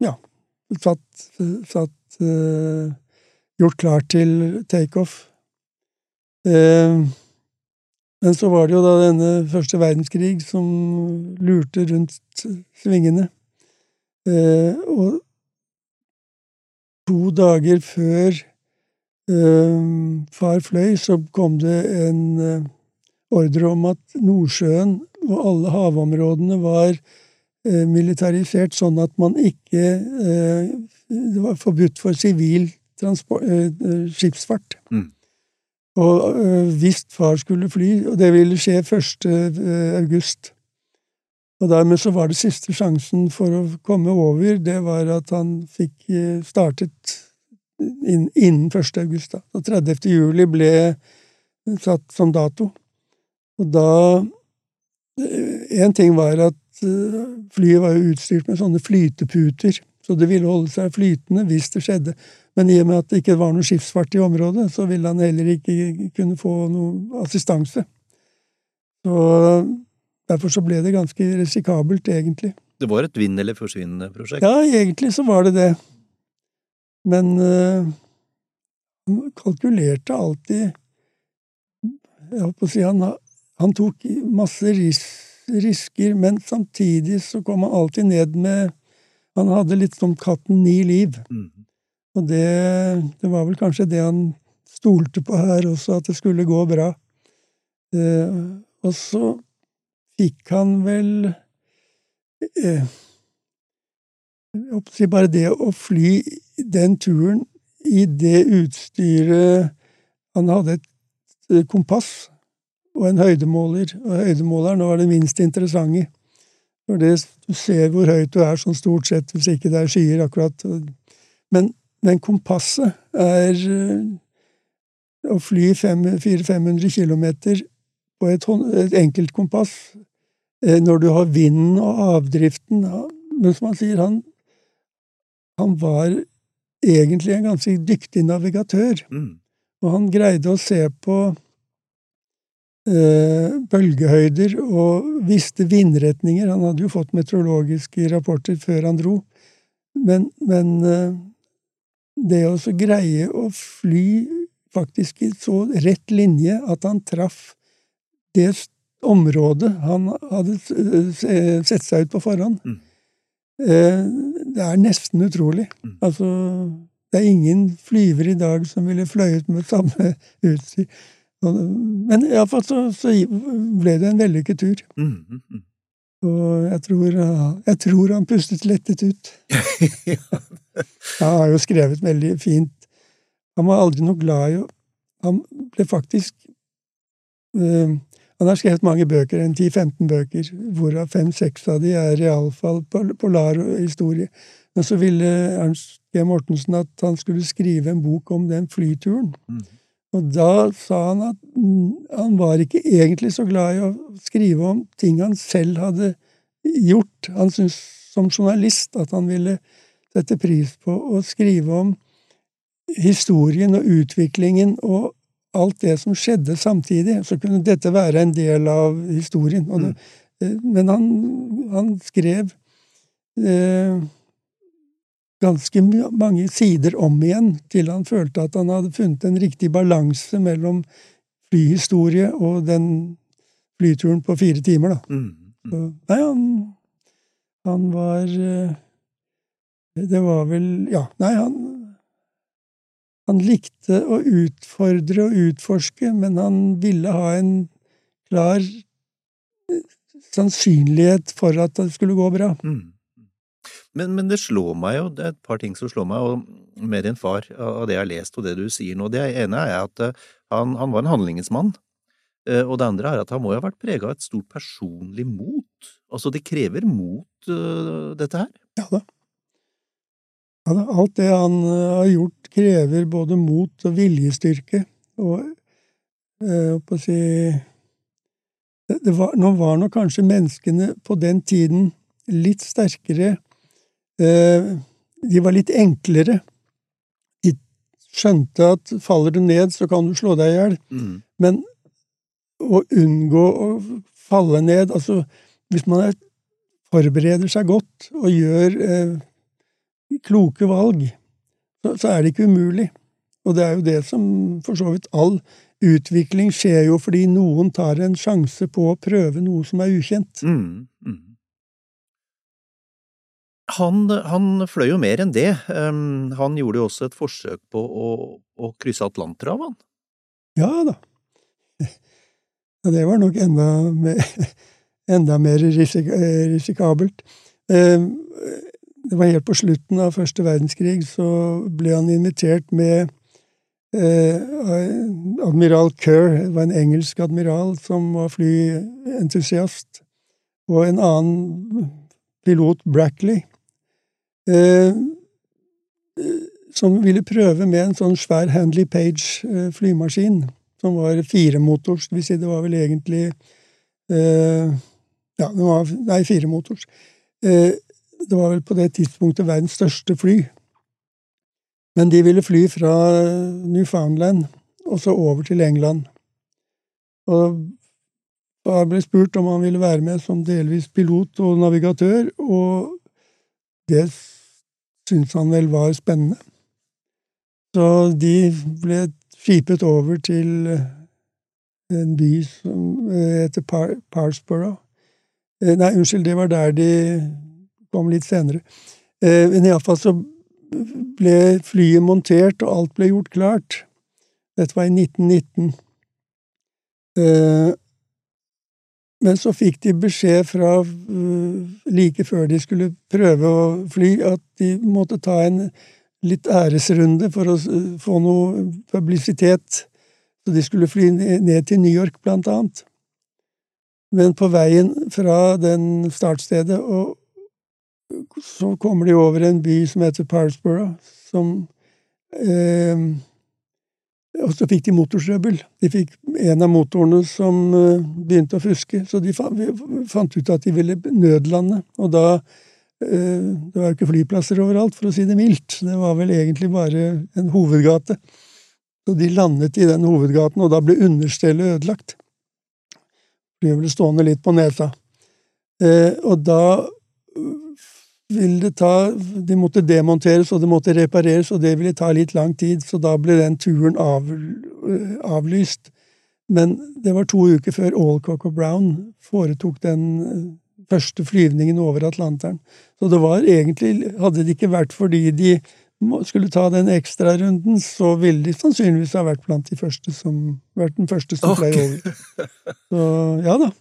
gjort klart til take-off. Men så var det jo da denne første verdenskrig som lurte rundt svingene. Og 2 dager før far fløy, så kom det en ordre om at Nordsjøen og alle havområdene var militarisert, sånn at man ikke det var forbudt for sivil skipsfart. Og hvis far skulle fly, og det ville skje 1. august. Og dermed så var det siste sjansen for å komme over, det var at han fikk startet innen 1. august. Da. Og 30. juli ble satt som dato. Og da, en ting var at flyet var jo utstyrt med sånne flyteputer, så det ville holde seg flytende hvis det skjedde. Men i og med at det ikke var noe skipsfart i området, så ville han heller ikke kunne få noe assistanse. Så derfor så ble det ganske risikabelt, egentlig. Det var et vinn- eller forsvinnende-prosjekt. Ja, egentlig så var det det. Men han kalkulerte alltid, jeg håper å si, han tok masse risker, men samtidig så kom han alltid ned med, han hadde litt som katten 9 liv. Og det var vel kanskje det han stolte på her også, at det skulle gå bra. Og så fikk han vel jeg håper å si bare det å fly den turen i det utstyret. Han hadde et kompass og en høydemåler, og høydemåleren var det minst interessante. For det, du ser hvor høyt du sånn stort sett, hvis ikke det skyer akkurat. Men kompasset å fly 400-500 kilometer på et enkelt kompass, når du har vinden og avdriften. Men som han sier, han var egentlig en ganske dyktig navigatør. Og han greide å se på bølgehøyder og visste vindretninger. Han hadde jo fått meteorologiske rapporter før han dro. Men det å så greie å fly faktisk i så rett linje at han traff det området han hadde sett seg ut på forhånd. Det nesten utrolig. Altså, det ingen flyver i dag som ville fløyet med samme utstyr. Men i hvert fall så ble det en vellykket tur. Og jeg tror han pustet lettet ut. Han har jo skrevet veldig fint. Han var aldri noe glad i han ble faktisk han har skrevet mange bøker, 10-15 bøker, hvorav 5-6 av de realfall polarhistorie. Men så ville Ernst G. Mortensen at han skulle skrive en bok om den flyturen. Og da sa han at han var ikke egentlig så glad i å skrive om ting han selv hadde gjort. Han syntes som journalist at han ville sette pris på å skrive om historien og utviklingen og alt det som skjedde samtidig, så kunne dette være en del av historien. Men han skrev ganske mange sider om igjen, til han følte at han hadde funnet en riktig balanse mellom flyhistorie og den flyturen på 4 timer. Så, nei, han var det var vel, ja, nei, han likte å utfordre og utforske, men han ville ha en klar sannsynlighet for at det skulle gå bra. Men det slår meg jo, det et par ting som slår meg, og med din far, av det jeg har lest og det du sier nå. Det ene at han var en handlingsmann, og det andre at han må jo ha vært preget av et stort personlig mot. Altså, det krever mot, dette her? Ja da. Alt det han har gjort krever både mot og viljestyrke, og på å si nå var nok kanskje menneskene på den tiden litt sterkere, de var litt enklere, de skjønte at faller du ned så kan du slå deg ihjel, men å unngå å falle ned, altså hvis man forbereder seg godt og gjør kloke valg, så det ikke umulig. Og det jo det som for så vidt all utvikling skjer jo fordi noen tar en sjanse på å prøve noe som ukjent. Han fløy jo mer enn det. Han gjorde jo også et forsøk på å krysse Atlanterhavet, han. Ja da. Det var nok enda mer risikabelt. Det var helt på slutten av første verdenskrig, så ble han invitert med admiral Kerr, det var en engelsk admiral som var flyentusiast, og en annen pilot, Brackley, som ville prøve med en sånn svær Handley Page flymaskin, som var 4-motors, det vil si det var vel egentlig det var 4-motors. Det var vel på det tidspunktet verdens største fly. Men de ville fly fra Newfoundland og så over til England. Og da ble spurt om han ville være med som delvis pilot og navigatør, og det syntes han vel var spennende. Så de ble skipet over til en by som heter Parsborough. Nei, unnskyld, det var der de kom litt senere. Men i hvert fall så ble flyet montert, og alt ble gjort klart. Dette var i 1919. Men så fikk de beskjed fra like før de skulle prøve å fly, at de måtte ta en litt æresrunde for å få noe publisitet. Så de skulle fly ned til New York, blant annet. Men på veien fra den startstedet, og så kommer de over en by som heter Parsborough, og så fikk de motorstrøbbel. De fikk en av motorene som begynte å fuske, så de fant ut at de ville nødlande, og da det var jo ikke flyplasser overalt, for å si det mildt. Det var vel egentlig bare en hovedgate. Så de landet i den hovedgaten, og da ble understellet ødelagt. De ble stående litt på nesa. Og da ville det de måtte demonteres, og det måtte repareres, og det ville ta litt lang tid, så da ble den turen avlyst. Men det var 2 uker før Alcock og Brown foretok den første flyvningen over Atlanteren. Så det var egentlig, hadde det ikke vært fordi de skulle ta den ekstra runden, så ville de sannsynligvis ha vært blant de første som fløy over. Så ja da.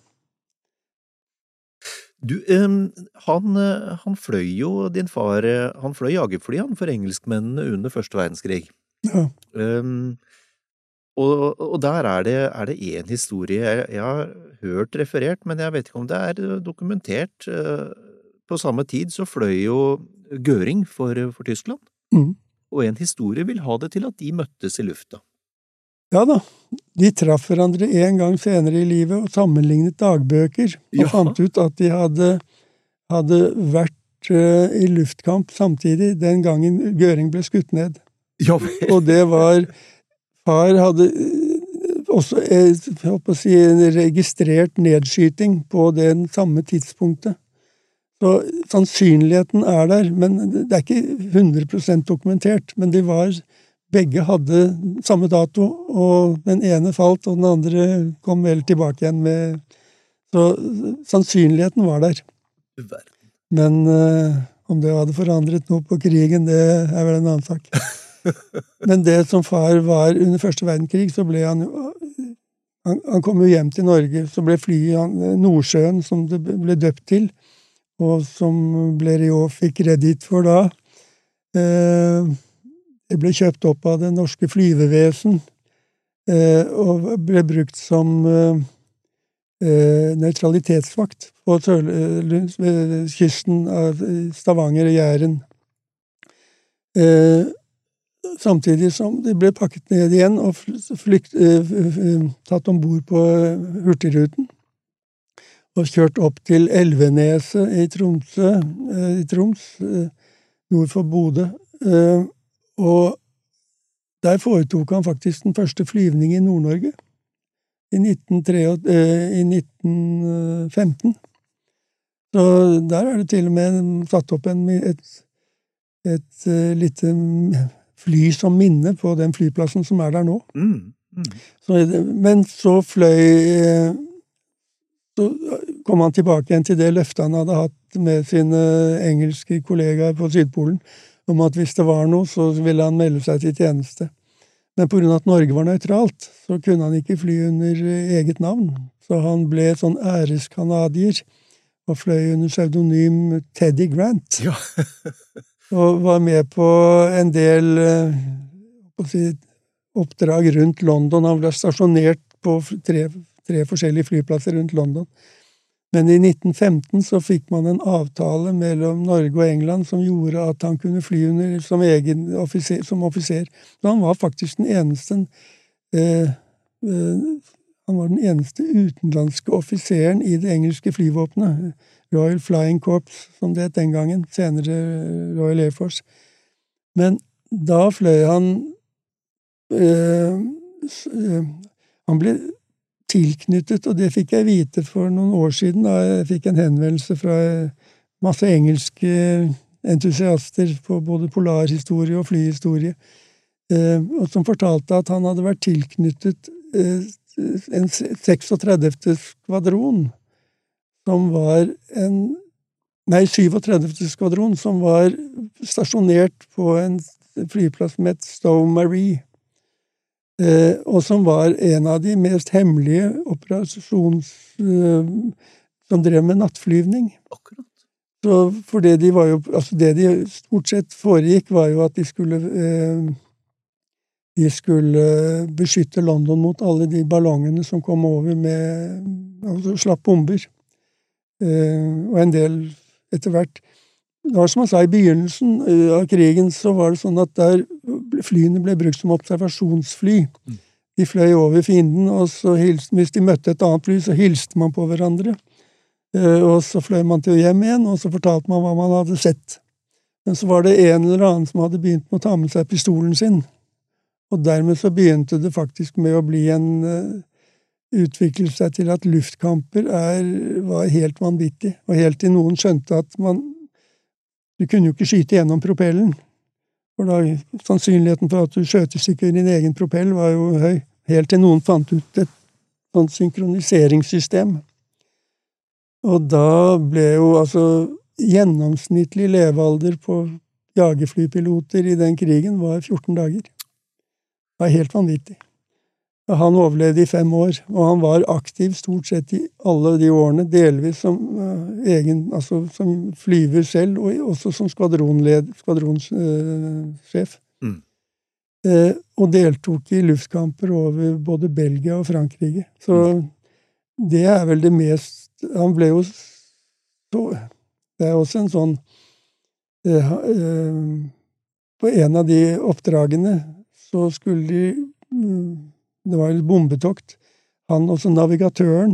Du, han fløy jo, din far, han fløy jagerfly for engelskmennene under Første verdenskrig. Ja. Og der er det en historie jeg har hørt referert, men jeg vet ikke om det er dokumentert. På samme tid så fløy jo Göring for Tyskland, og en historie vil ha det til at de møttes i lufta. Ja da, de traff hverandre en gang senere i livet og sammenlignet dagbøker, og fant ut at de hadde vært i luftkamp samtidig den gangen Göring ble skutt ned. Ja. Og det var far hadde også en registrert nedskyting på den samme tidspunktet. Så sannsynligheten er der, men det er ikke 100% dokumentert. Men begge hadde samme dato, og den ene falt, og den andre kom vel tilbake igjen med. Så sannsynligheten var der. Men om det hadde forandret noe på krigen, det er vel en annen sak. Men det som far var under Første verdenskrig, så ble han kom jo hjem til Norge, så ble flyet Nordsjøen, som det ble døpt til, og som Blériot fikk kreditt for da. Det ble kjøpt opp av det norske flyvevesen, og ble brukt som nøytralitetsvakt på kysten av Stavanger og Jæren. Samtidig som de ble pakket ned igjen og tatt ombord på Hurtigruten og kjørt opp til Elveneset i Troms, nord for Bodø. Og der foretok han faktisk den første flyvning i Nord-Norge i 1915. Så der er det til og med satt opp et lite fly som minne på den flyplassen som er der nå. Men så så kom han tilbake igjen til det løftet han hadde hatt med sine engelske kollegaer på Sydpolen, om at hvis det var noe, så ville han melde seg til tjeneste. Men på grunn av at Norge var nøytralt, så kunne han ikke fly under eget navn. Så han ble sånn æreskanadier, og fløy under pseudonym Teddy Grant. Ja. Og var med på en del oppdrag rundt London. Han ble stasjonert på tre forskjellige flyplasser rundt London. Men i 1915 så fikk man en avtale mellom Norge og England som gjorde at han kunne fly under som offiser. Så han var faktisk den eneste utenlandske offiseren i det engelske flyvåpenet. Royal Flying Corps, som det het den gangen, senere Royal Air Force. Men da fløy han ble tilknyttet, og det fikk jeg vite for noen år siden, da jeg fikk en henvendelse fra masse engelske entusiaster på både polarhistorie og flyhistorie, og som fortalte at han hadde vært tilknyttet en 36. skvadron, som var 37. skvadron, som var stasjonert på en flyplass som het Stowe Marie, og som var en av de mest hemmelige som drev med nattflyvning. Akkurat. Så for det de var jo, altså det de stort sett foregikk, var jo at de skulle beskytte London mot alle de ballongene som kom over altså slapp bomber. Og en del etter hvert. Det var som han sa, i begynnelsen av krigen så var det sånn at der flyene ble brukt som observasjonsfly. De fløy over fienden, og så hvis de møtte et annet fly, så hilste man på hverandre. Og så fløy man til hjem igjen, og så fortalte man hva man hadde sett. Men så var det en eller annen som hadde begynt med å ta med seg pistolen sin. Og dermed så begynte det faktisk med å bli utvikle seg til at luftkamper var helt vanvittig, og helt til noen skjønte at du kunne jo ikke skyte gjennom propellen, for da sannsynligheten for at du skjøt i stykker din egen propell var jo høy, helt til noen fant ut et sånt synkroniseringssystem. Og da ble jo altså gjennomsnittlig levealder på jagerflypiloter i den krigen var 14 dager. Det var helt vanvittig. Han overlevde i 5 år, og han var aktiv stort sett i alle de årene, delvis som som flyver selv, og også som skvadronssjef. Og deltok i luftkamper over både Belgia og Frankrike. Så det vel det mest. Han ble jo så. Det også en sånn på en av de oppdragene så skulle de det var et bombetokt. Han også navigatøren.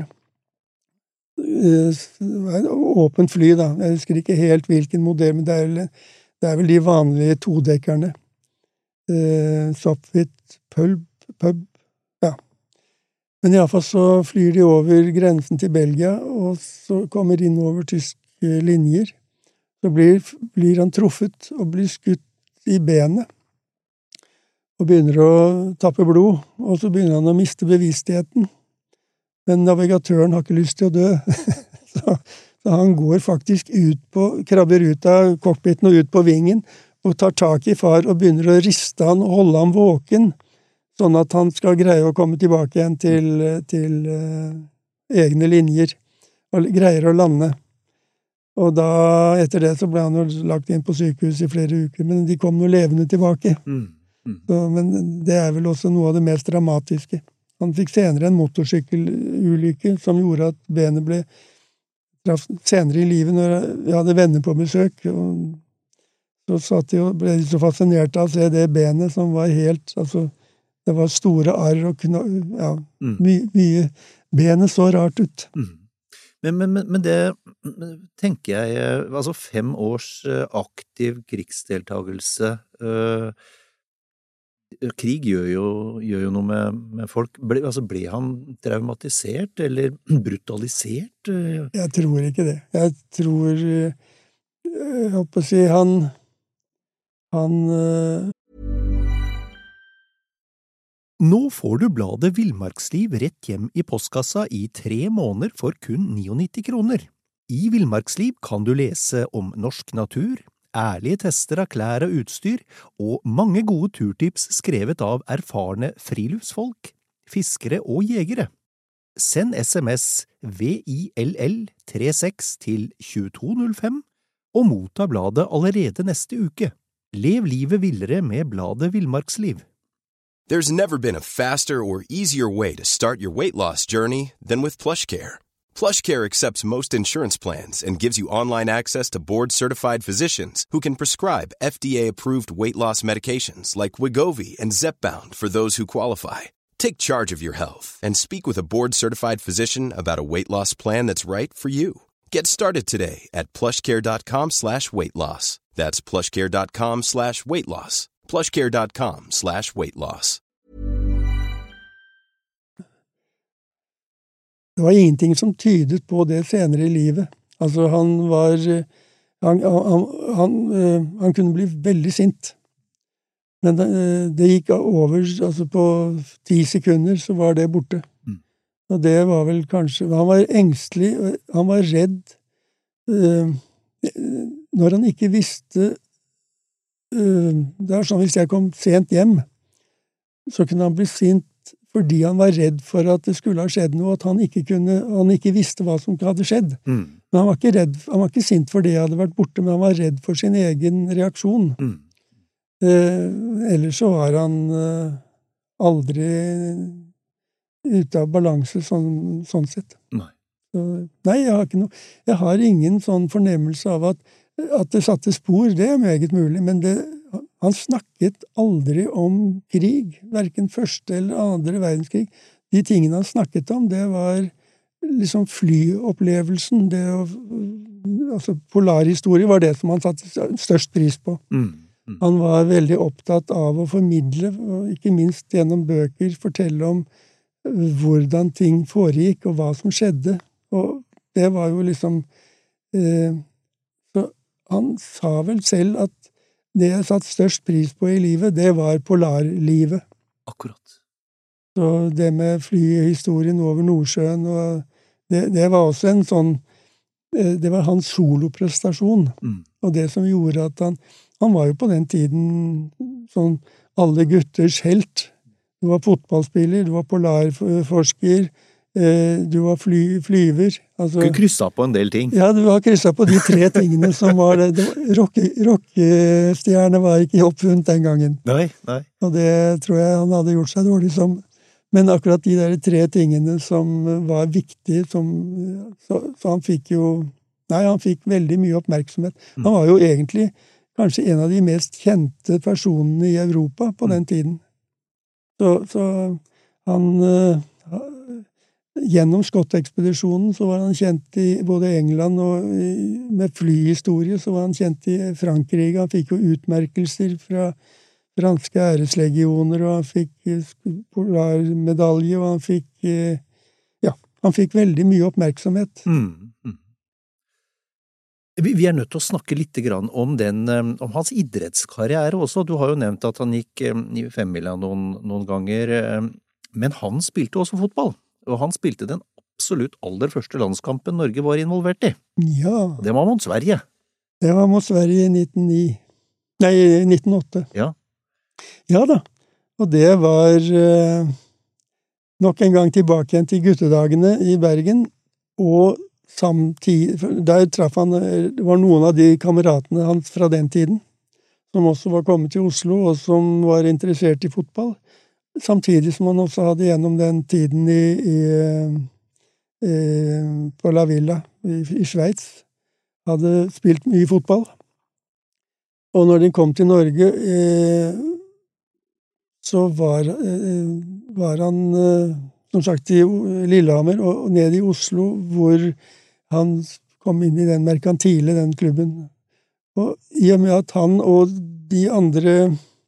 Det var et åpent fly, da. Jeg husker ikke helt hvilken modell, men det vel de vanlige todekkerne. Sopwith, pub, ja. Men i alle fall så flyr de over grensen til Belgia, og så kommer inn over tyske linjer. Så blir han truffet og blir skutt i benet. Og begynner å tappe blod, og så begynner han å miste bevisstheten. Men navigatøren har ikke lyst til å dø. så han går faktisk krabber ut av cockpiten og ut på vingen, og tar tak i far og begynner å riste han og holde han våken, sånn at han skal greie å komme tilbake igjen til egne linjer, og greier å lande. Og da, etter det, så ble han jo lagt inn på sykehus i flere uker, men de kom nå levende tilbake. Så, men det vel også noe av det mest dramatiske. Han fikk senere en motorsykkelulykke som gjorde at benet ble senere i livet når jeg hadde venner på besøk. Og så ble de så fascinert av å se det benet som var helt, altså det var store arr og mye benet så rart ut. Men det tenker jeg, altså 5 års aktiv krigsdeltagelse, krig gjør jo noe med folk. Ble han traumatisert eller brutalisert? Jeg tror ikke det. Jeg tror, jeg håper å si, han Nå får du bladet Villmarksliv rett hjem i postkassa i 3 måneder for kun 99 kroner. I Villmarksliv kan du lese om norsk natur, ærlige tester av klær og utstyr, og mange gode turtips skrevet av erfarne friluftsfolk, fiskere og jegere. Send SMS VILL36 til 2205 og motta bladet allerede neste uke. Lev livet villere med bladet Villmarksliv. There's never been a faster or easier way to start your weight loss journey than with PlushCare. PlushCare accepts most insurance plans and gives you online access to board-certified physicians who can prescribe FDA-approved weight loss medications like Wegovy and Zepbound for those who qualify. Take charge of your health and speak with a board-certified physician about a weight loss plan that's right for you. Get started today at plushcare.com/weightloss. That's plushcare.com/weightloss. PlushCare.com/weight-loss. Det var ingenting som tydet på det senere i livet. Altså, han kunne bli veldig sint. Men det gikk over, altså på 10 sekunder så var det borte. Og det var vel kanskje, han var engstelig, han var redd, når han ikke visste, det sånn, hvis jeg kom sent hjem, så kunne han bli sint fordi han var redd for at det skulle ha skjedd noe, at han ikke visste hva som hadde skjedd. Men han var ikke redd, han var ikke sint for det jeg hadde vært borte, men han var redd for sin egen reaksjon. Ellers så var han aldri ute av balanse sånn sett. Nei, jeg har ingen sånn fornemmelse av at det satte spor, det meget mulig, men han snakket aldri om krig, hverken første eller andre verdenskrig. De tingene han snakket om, det var liksom flyopplevelsen, altså polarhistorie var det som han satte størst pris på. Han var veldig opptatt av å formidle, og ikke minst gjennom bøker, fortelle om hvordan ting foregikk, og hva som skjedde. Og det var jo liksom så han sa vel selv at det jeg satt størst pris på i livet, det var polarlivet. Akkurat. Så det med flyhistorien over Nordsjøen, og det var også en sånn, det var hans soloprestasjon. Og det som gjorde at han var jo på den tiden sånn alle gutters helt. Du var fotballspiller, du var polarforsker, du var flyver. Altså, du krysset på en del ting. Ja, du har krysset på de 3 tingene som var det. Rockestjerne var ikke oppfunnet den gangen. Nei. Og det tror jeg han hadde gjort seg dårlig som. Men akkurat de der 3 tingene som var viktige, så han fikk jo... Nei, han fikk veldig mye oppmerksomhet. Han var jo egentlig kanskje en av de mest kjente personene i Europa på den tiden. Så han... Gjennom Scott-ekspedisjonen så var han kjent i både England og med flyhistorie så var han kjent i Frankrike. Han fikk jo utmerkelser fra franske æreslegioner, og han fikk polarmedalje, og han fikk veldig mye oppmerksomhet. Vi er nødt til å snakke litt om hans idrettskarriere også. Du har jo nevnt at han gikk i femmila noen ganger, men han spilte også fotball. Og han spilte den absolutt aller første landskampen Norge var involvert i. Ja. Det var mot Sverige. Det var mot Sverige i 1908. Ja. Ja da. Og det var nok en gang tilbake igjen til guttedagene i Bergen, og samtidig, der traff han, det var noen av de kameratene hans fra den tiden, som også var kommet til Oslo, og som var interessert i fotball. Samtidig som han også hadde gjennom den tiden på La Villa i Schweiz, hadde spilt mye fotball. Og når de kom til Norge, så var han, som sagt, i Lillehammer og ned i Oslo, hvor han kom inn i den merkantile, den klubben. Og i og med at han og de andre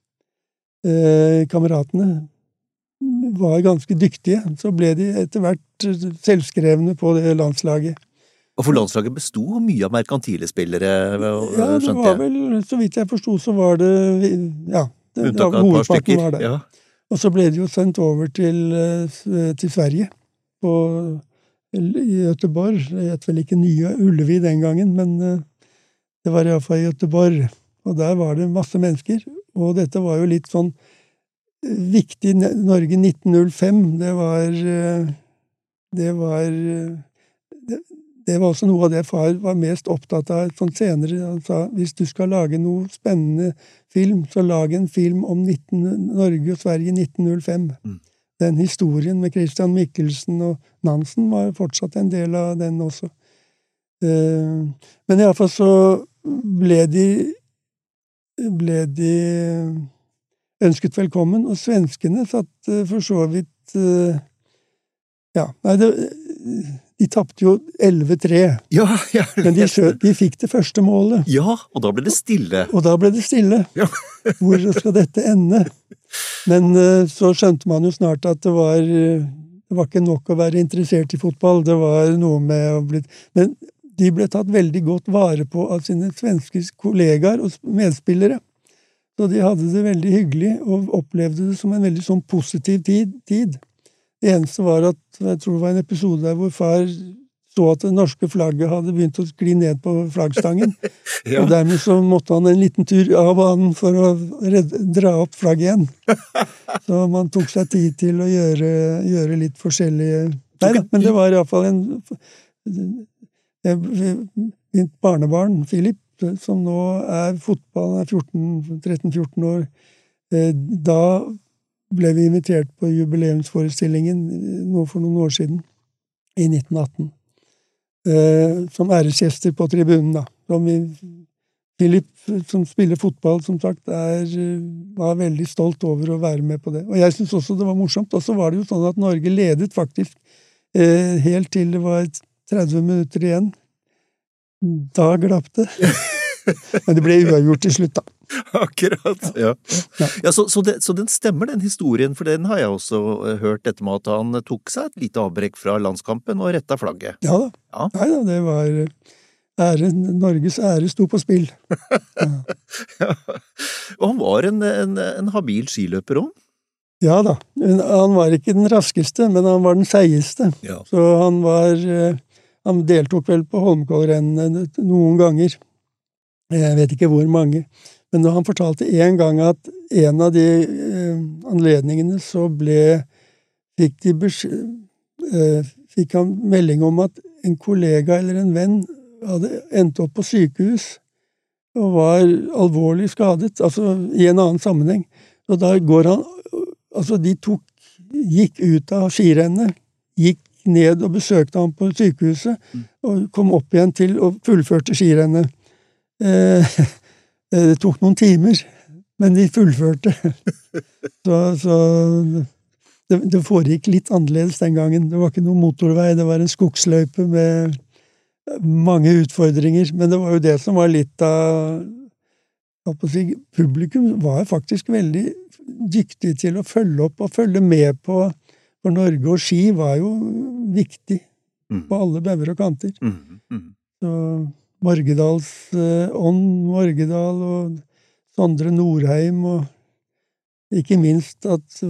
kameratene var ganske dyktige, så ble de etter hvert selvskrevne på det landslaget. Og for landslaget bestod mye av merkantile spillere, ja, det var vel, så vidt jeg forstod, så var det, ja, hovedparten var det. Ja. Og så ble det jo sendt over til Sverige, i Göteborg. Det het vel ikke Nye Ullevi den gangen, men det var i hvert fall i Göteborg. Og der var det masse mennesker, og dette var jo litt sånn viktig. Norge 1905, det var også noe av det far var mest opptatt av sånn senere. Han sa, hvis du skal lage noe spennende film, så lag en film om Norge og Sverige 1905. Den historien med Christian Michelsen og Nansen var fortsatt en del av den også. Men i hvert fall så ble de ønsket velkommen, og svenskene satt for så vidt De tappte jo 11-3, Ja, men de fikk det første målet. Ja, og da ble det stille. Og da ble det stille. Ja. Hvor skal dette ende? Men så skjønte man jo snart at det var ikke nok å være interessert i fotball. Det var noe med å bli... Men de ble tatt veldig godt vare på av sine svenske kollegaer og medspillere. Så de hadde det veldig hyggelig og opplevde det som en veldig sånn positiv tid. Det eneste var at, jeg tror det var en episode der hvor far så at det norske flagget hadde begynt å skli ned på flaggstangen, Ja. og dermed så måtte han en liten tur av banen for å dra opp flagget igjen. Så man tok seg tid til å gjøre litt forskjellige... Nei, men det var i hvert fall mitt barnebarn, Philip, som nå er fotball, er 13-14 år, da ble vi invitert på jubileumsforestillingen for noen år siden, i 1918, som æresgjester på tribunen da. Philip, som spiller fotball, som sagt, var veldig stolt over å være med på det. Og jeg synes også det var morsomt, og så var det jo sånn at Norge ledet faktisk helt til det var 30 minutter igjen. Da glapp det. Men det ble uavgjort til slutt da. Akkurat, ja. Ja, så den stemmer, den historien, for den har jeg også hørt dette med at han tok seg et lite avbrekk fra landskampen og rettet flagget. Ja da. Ja. Nei da, det var Norges ære sto på spill. Ja. Ja. Og han var en habil skiløper også? Ja da. Han var ikke den raskeste, men han var den seigeste. Ja. Så han deltok vel på Holmenkollrennene noen ganger. Jeg vet ikke hvor mange. Men da han fortalte en gang at en av de anledningene så fikk han melding om at en kollega eller en venn hadde endt opp på sykehus og var alvorlig skadet, altså i en annen sammenheng. Og da går han, altså gikk ut av skirennet, gikk ned og besøkte han på sykehuset, og kom opp igjen til og fullførte skirennet. Det tok noen timer, men de fullførte. Så det foregikk litt annerledes den gangen. Det var ikke noen motorvei, det var en skogsløype med mange utfordringer, men det var jo det som var litt av publikum var faktisk veldig dyktig til å følge opp og følge med på, for Norge og ski var jo viktig på alle bauger og kanter. Så Morgedals Morgedal og Sondre Norheim og ikke minst at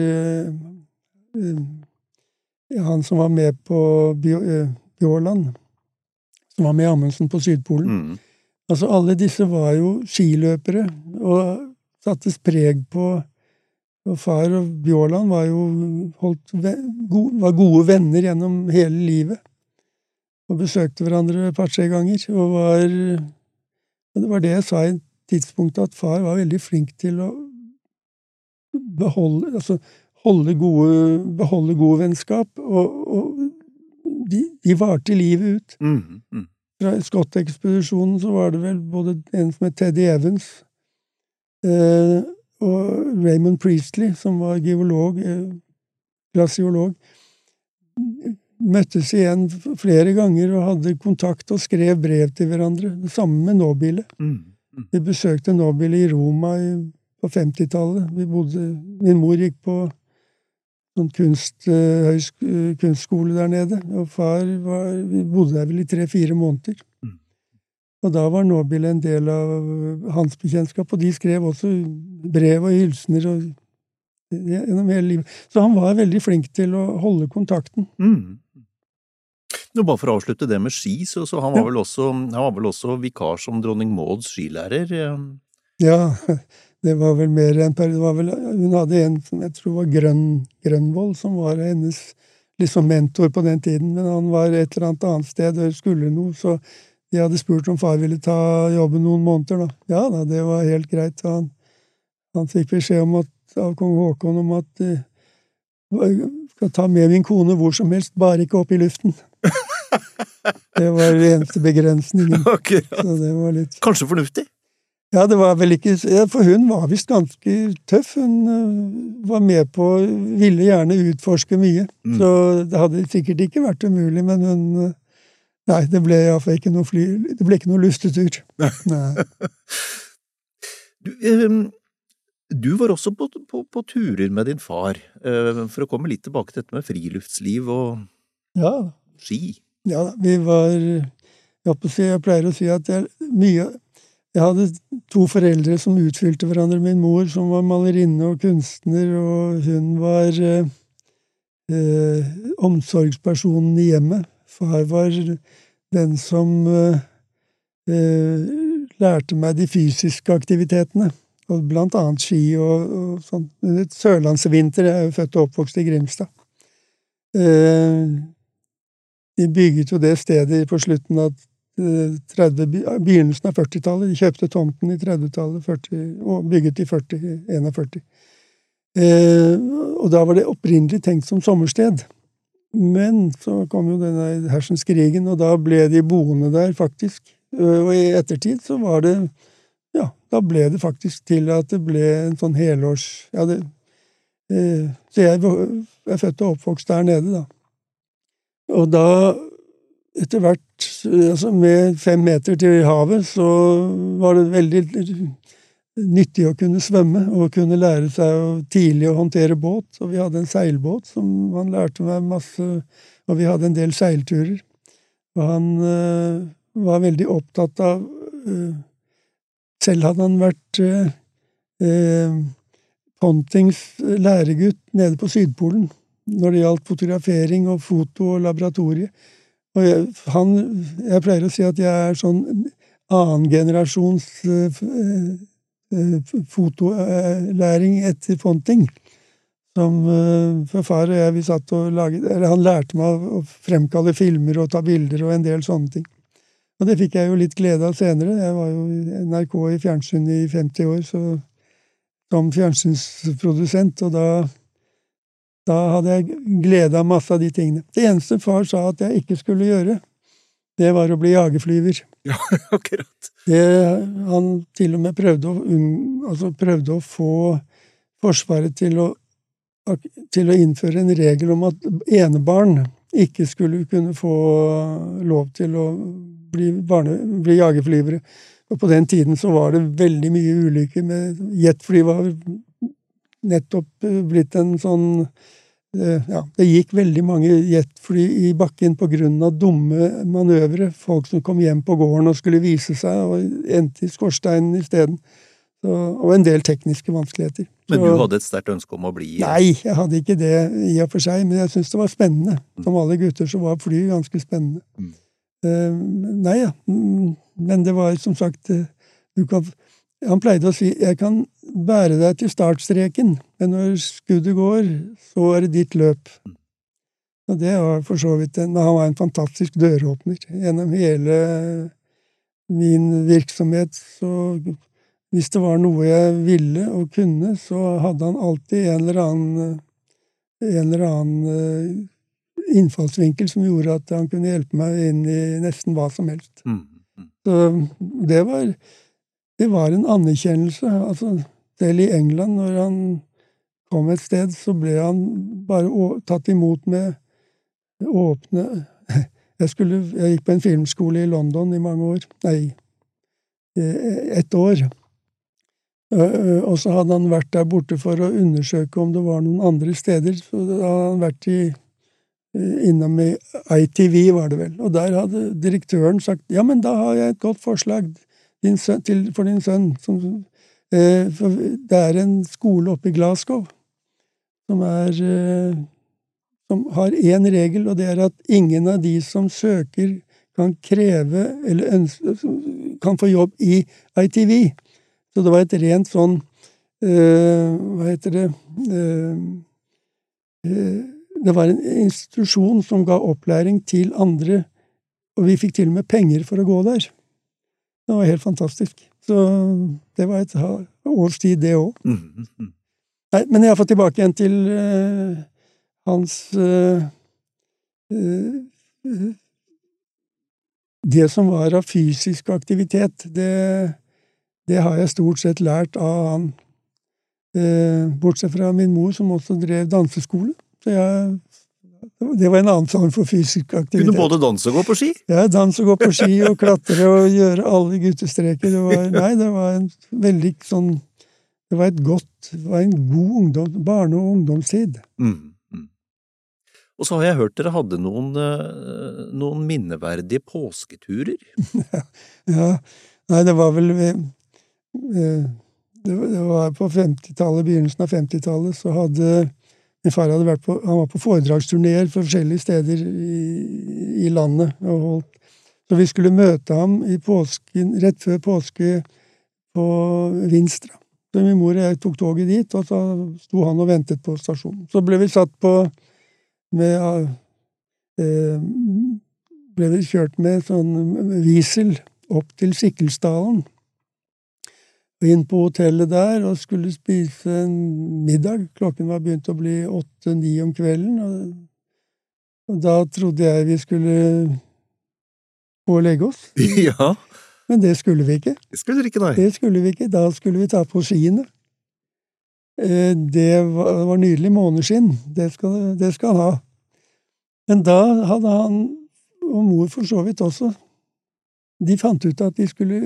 han som var med på Bjørland, som var med Amundsen på Sydpolen. Altså alle disse var jo skiløpere og sattes preg på, og far og Bjørland var jo var gode venner gjennom hele livet. Og besøkte hverandre et par-tre ganger, og det var det jeg sa i et tidspunkt, at far var veldig flink til å beholde gode vennskap, og de varte livet ut. Fra Scott-ekspedisjonen så var det vel både en som het Teddy Evans, og Raymond Priestley, som var geolog, glaciolog, møttes igjen flere ganger og hadde kontakt og skrev brev til hverandre. Det samme med Nobile. Vi besøkte Nobile i Roma på 50-tallet. Min mor gikk på sånn kunstskole der nede, og vi bodde der vel i 3-4 måneder. Og da var Nobile en del av hans bekjentskap, og de skrev også brev og hilsener gjennom hele livet. Så han var veldig flink til å holde kontakten. Nå bare for å avslutte det med ski, så han var vel også vikar som dronning Mauds skilærer? Ja, det var vel mer enn hun hadde en som jeg tror var Grønvold, som var hennes liksom mentor på den tiden, men han var et eller annet sted og skulle noe, så de hadde spurt om far ville ta jobben noen måneder da. Ja da, det var helt greit. Han fikk beskjed av kong Håkon om at skal ta med min kone hvor som helst, bare ikke opp i luften. Det var den eneste begrensningen. Akkurat. Så det var litt... Kanskje fornuftig? Ja, det var vel ikke, for hun var visst ganske tøff. Hun var med på, ville gjerne utforske mye. Så det hadde sikkert ikke vært umulig, men hun, nei, det ble i hvert fall ikke noe det ble ikke noe lustetur. Nei. Du var også på turer med din far, for å komme litt tilbake til dette med friluftsliv og ski. Ja, vi var, jeg pleier å si at jeg hadde 2 foreldre som utfylte hverandre. Min mor som var malerinne og kunstner, og hun var omsorgspersonen i hjemmet. Far var den som lærte meg de fysiske aktivitetene, og blant annet ski og sånn. Under sørlandsvinter, jeg er jo født og oppvokst i Grimstad. De bygget jo det stedet på slutten av begynnelsen av 40-tallet. De kjøpte tomten i 30-tallet og bygget i 41. Og da var det opprinnelig tenkt som sommersted. Men så kom jo denne hersenskrigen, og da ble de boende der faktisk. Og i ettertid så var det, da ble det faktisk til at det ble en sånn helårs, så jeg er født og oppvokst der nede da. Og da etter hvert, altså med 5 meter til havet, så var det veldig nyttig å kunne svømme, og kunne lære seg tidlig å håndtere båt. Og vi hadde en seilbåt som han lærte meg masse, og vi hadde en del seilturer. Og han var veldig opptatt av, selv hadde han vært Pontings læregutt nede på Sydpolen, når det gjaldt fotografering og foto og laboratorie. Og jeg pleier å si at jeg er sånn annen generasjons fotolæring etter Ponting, som for far og jeg vi satt og laget, eller han lærte meg å fremkalle filmer og ta bilder og en del sånne ting. Og det fikk jeg jo litt glede av senere. Jeg var jo i NRK i fjernsyn i 50 år, så som fjernsynsprodusent, og da hadde jeg glede av masse av de tingene. Det eneste far sa at jeg ikke skulle gjøre, det var å bli jagerflyver. Ja, akkurat. Han til og med prøvde å få Forsvaret til å innføre en regel om at enebarn ikke skulle kunne få lov til å bli jagerflyvere. Og på den tiden så var det veldig mye ulykker med jetfly var nettopp blitt en sånn det gikk veldig mange jetfly i bakken på grunn av dumme manøvre. Folk som kom hjem på gården og skulle vise seg, og endte i skorsteinen i stedet. Og en del tekniske vanskeligheter. Men du hadde et sterkt ønske om å bli? Nei, jeg hadde ikke det i og for seg, men jeg syntes det var spennende. Som alle gutter så var fly ganske spennende. Men det var som sagt, han pleide å si, jeg kan bære deg til startstreken, men når skuddet går, så er det ditt løp. Og det var for så vidt han var en fantastisk døråpner. Gjennom hele min virksomhet, så hvis det var noe jeg ville og kunne, så hadde han alltid en eller annen innfallsvinkel som gjorde at han kunne hjelpe meg inn i nesten hva som helst. Så det var en anerkjennelse. Altså, selv i England, når han kom et sted, så ble han bare tatt imot med åpne Jeg gikk på en filmskole i London i mange år. Nei, 1 år. Og så hadde han vært der borte for å undersøke om det var noen andre steder. Så da hadde han vært innom i ITV, var det vel. Og der hadde direktøren sagt, ja, men da har jeg et godt forslag for din sønn. For det er en skole oppe i Glasgow som har en regel, og det er at ingen av de som søker kan kreve eller kan få jobb i ITV. Så det var et rent sånn hva heter det det var en institusjon som ga opplæring til andre, og vi fikk til og med penger for å gå der. Det var helt fantastisk. Så det var et års tid, det også. Nei, men jeg har fått tilbake igjen til hans det som var av fysisk aktivitet, det har jeg stort sett lært av han. Bortsett fra min mor, som også drev danseskole. Så det var en annen form for fysisk aktivitet. Kunne både danse og gå på ski? Ja, danse og gå på ski og klatre og gjøre alle guttestreker. Det var en veldig sånn, det var en god barne- og ungdomstid. Og så har jeg hørt dere hadde noen minneverdige påsketurer. Ja, nei, det var vel det var på 50-tallet, begynnelsen av 50-tallet, så hadde min far han var på foredragsturnéer for forskjellige steder i landet og holdt. Så vi skulle møte ham i påsken, rett før påske på Vinstra. Så min mor og jeg tok toget dit, og så sto han og ventet på stasjonen. Så ble vi satt ble vi kjørt med sånn visel opp til Sikkelsdalen. Inn på hotellet der og skulle spise en middag. Klokken var begynt å bli 8-9 om kvelden, og da trodde jeg vi skulle gå og legge oss. Ja. Men det skulle vi ikke. Det skulle dere ikke, nei. Det skulle vi ikke. Da skulle vi ta på skiene. Det var nydelig måneskinn. Det skal han ha. Men da hadde han, og mor for så vidt også, de fant ut at de skulle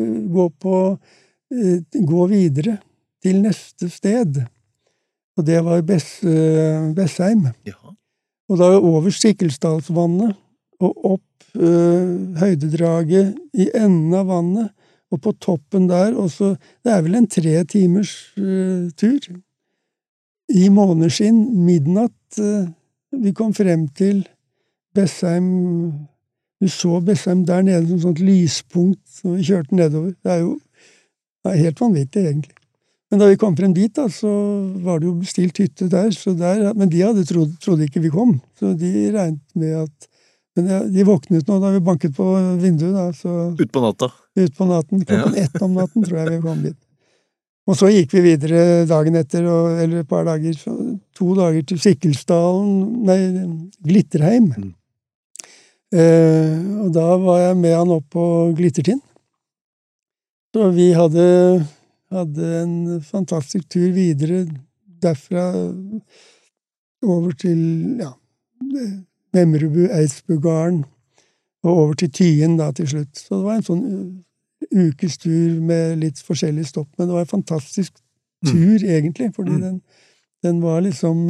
gå videre til neste sted. Og det var Bessheim. Ja. Og da over Sikkelsdalsvannet og opp høydedraget i enden av vannet, og på toppen der, og så, det vel en 3 timers tur. I måneskinn, midnatt, vi kom frem til Bessheim. Du så Bessheim der nede som sånt lyspunkt når vi kjørte nedover. Det er jo helt vanvittig, egentlig. Men da vi kom frem dit, da, så var det jo bestilt hytte der, men de hadde trodde ikke vi kom, så de regnet med at men de våknet nå da vi banket på vinduet, da, så Ut på natta. Ut på natten, klokken 1 om natten, tror jeg vi kom dit. Og så gikk vi videre dagen etter, eller et par dager, 2 dager til Sikkelsdalen, Glitterheim. Og da var jeg med han opp på Glittertind. Så vi hadde en fantastisk tur videre derfra over til, Memrebu, Eidsbugarden, og over til Tyen da til slutt. Så det var en sånn ukes tur med litt forskjellig stopp, men det var en fantastisk tur egentlig, fordi den var liksom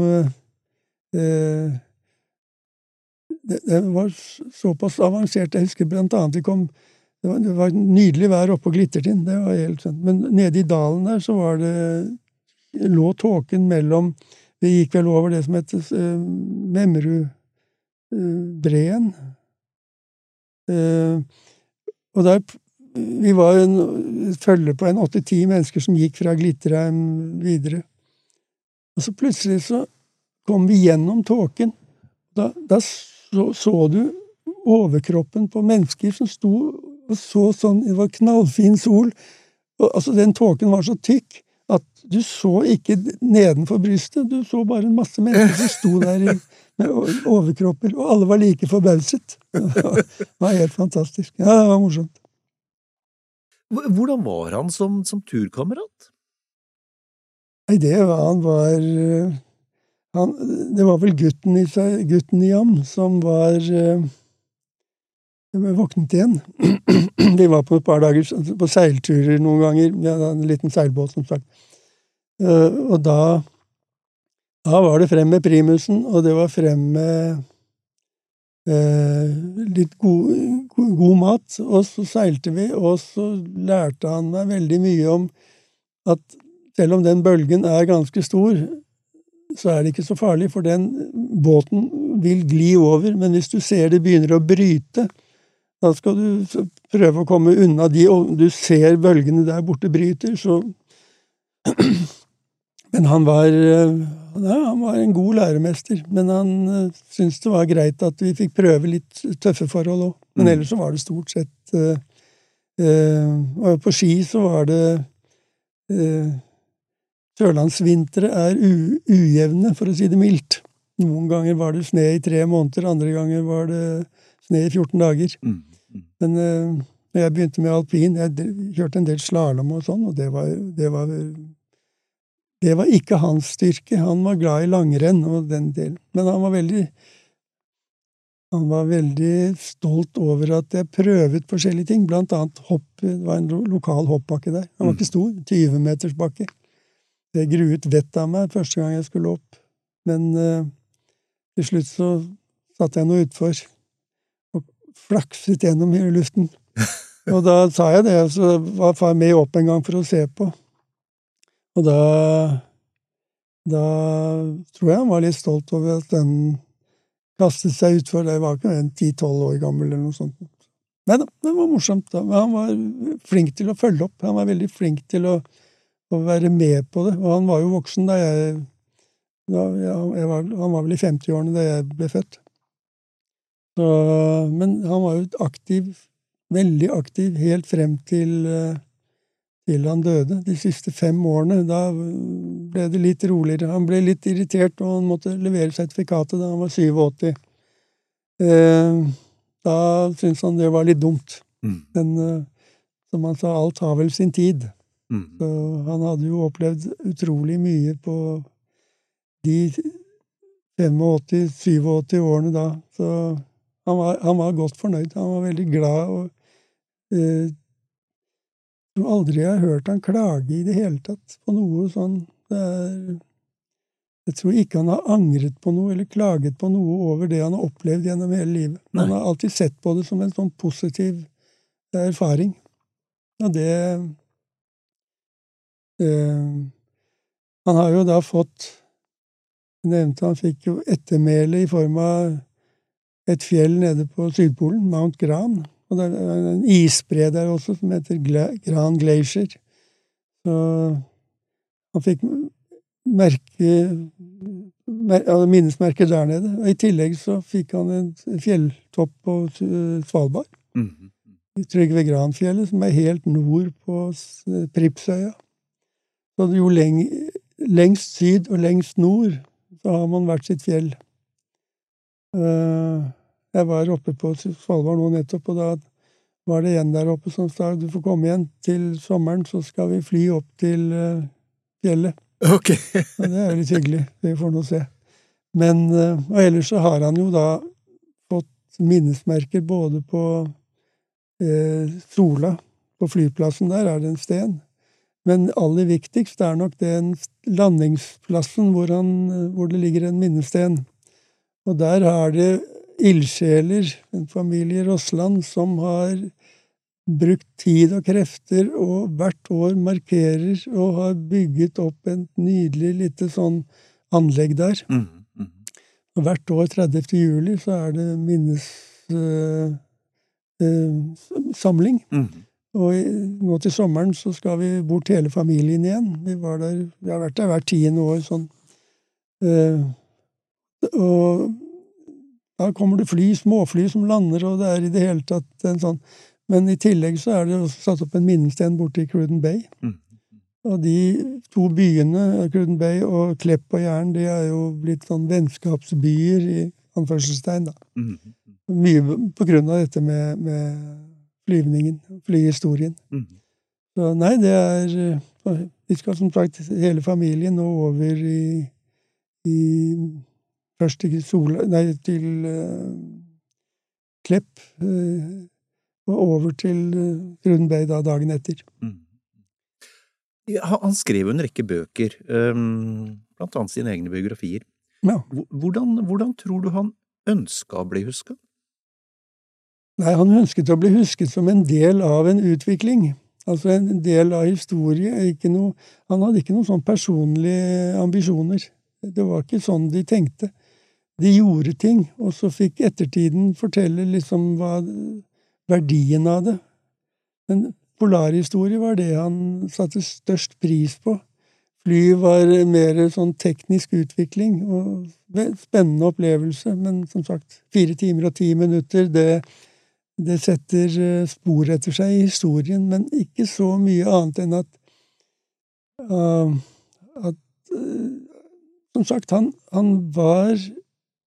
den var såpass avansert. Jeg husker blant annet det var nydelig vær oppe på Glittertind, det var helt sånn. Men nede i dalen der så var lå tåken mellom, det gikk vel over det som heter Memru Breen. Og der, vi var følge på en 8-10 mennesker som gikk fra Glitterheim videre. Og så plutselig så kom vi gjennom tåken. Da så du overkroppen på mennesker som sto og så sånn, det var knallfin sol, og altså den tåken var så tykk at du så ikke nedenfor brystet, du så bare en masse mennesker som sto der med overkropper, og alle var like forbauset. Det var helt fantastisk. Ja, det var morsomt. Hvordan var han som turkamerat? Nei, det var vel gutten i ham som var våknet igjen. Vi var på et par dager på seilturer noen ganger, en liten seilbåt som sagt. Og da var det frem med primusen, og det var frem med litt god mat, og så seilte vi, og så lærte han meg veldig mye om at selv om den bølgen er ganske stor, så er det ikke så farlig, for den båten vil gli over, men hvis du ser det begynner å bryte, da skal du prøve å komme unna og du ser bølgene der borte bryter, så men han var en god læremester, men han syntes det var greit at vi fikk prøve litt tøffe forhold også. Men ellers så var det stort sett og på ski så var det sørlandsvintre er ujevne, for å si det mildt. Noen ganger var det snø i 3 måneder, andre ganger var det snø i 14 dager. Men Når jeg begynte med alpin, jeg kjørte en del slalom og sånn, og det var ikke hans styrke. Han var glad i langrenn og den delen. Men han var veldig stolt over at jeg prøvet forskjellige ting, blant annet hopp. Det var en lokal hoppbakke der. Han var ikke stor, 20 meters bakke. Det gruet vett av meg første gang jeg skulle opp. Men til slutt så satt jeg nå utfor og flakset gjennom hele luften. Og da sa jeg det, så var far med opp en gang for å se på. Og da tror jeg han var litt stolt over at den kastet seg utfor. Det var ikke en 10-12 år gammel eller noe sånt. Men det var morsomt da. Men han var flink til å følge opp. Han var veldig flink til å være med på det. Og han var jo voksen da han var vel i 50-årene da jeg ble født. Men han var jo aktiv, veldig aktiv, helt frem til han døde. De siste 5 årene, da ble det litt roligere. Han ble litt irritert, og han måtte levere sertifikatet da han var 87. Da syntes han det var litt dumt. Men som han sa, alt har vel sin tid. Så han hadde jo opplevd utrolig mye på de 85-87 årene da. Så han var godt fornøyd. Han var veldig glad, og jeg tror aldri jeg har hørt han klage i det hele tatt på noe sånn. Jeg tror ikke han har angret på noe eller klaget på noe over det han har opplevd gjennom hele livet. Han har alltid sett på det som en sånn positiv erfaring. Og det han har jo da fått, nevnte han fikk jo ettermæle i form av et fjell nede på Sydpolen, Mount Gran. Og det er en isbre der også, som heter Gran Glacier. Så han fikk minnesmerker der nede. Og i tillegg så fikk han en fjelltopp på Svalbard. Trygve Granfjellet, som er helt nord på Pripsøya. Så jo lengst syd og lengst nord, så har man hvert sitt fjell. Jeg var oppe på Svalbard nå nettopp, og da var det en der oppe som sa, du får komme igjen til sommeren, så skal vi fly opp til fjellet. Ok. Og det er jo litt hyggelig, vi får nå se. Men, og ellers så har han jo da fått minnesmerker både på Sola, på flyplassen der er det en sten. Men aller viktigst er nok den landingsplassen hvor det ligger en minnesten. Og der har det ildsjeler, en familie Rossland, som har brukt tid og krefter og hvert år markerer og har bygget opp en nydelig lite sånn anlegg der. Og hvert år 30. juli så er det minnessamling. Og nå til sommeren så skal vi bort hele familien igjen. Vi har vært der hvert 10. år sånn. Og da kommer det småfly som lander, og det er i det hele tatt en sånn. Men i tillegg så er det også satt opp en minnesten borte i Cruden Bay. Og de 2 byene, Cruden Bay og Klepp og Jæren, de er jo blitt sånn vennskapsbyer i anførselstegn da. Mye på grunn av dette med flyvningen, flyhistorien. Så nei, det er vi skal som sagt hele familien nå over i først til Klepp, og over til Cruden Bay da, dagen etter. Ja, han skrev en rekke bøker, blant annet sine egne biografier. Ja. Hvordan tror du han ønsket å bli husket? Nei, han ønsket å bli husket som en del av en utvikling. Altså en del av historie. Han hadde ikke noen sånn personlige ambisjoner. Det var ikke sånn de tenkte. De gjorde ting, og så fikk ettertiden fortelle liksom verdien av det. Men polarhistorie var det han satte størst pris på. Fly var mer sånn teknisk utvikling, og spennende opplevelse, men som sagt, 4 timer og 10 minutter, det setter spor etter seg i historien, men ikke så mye annet enn at som sagt, han var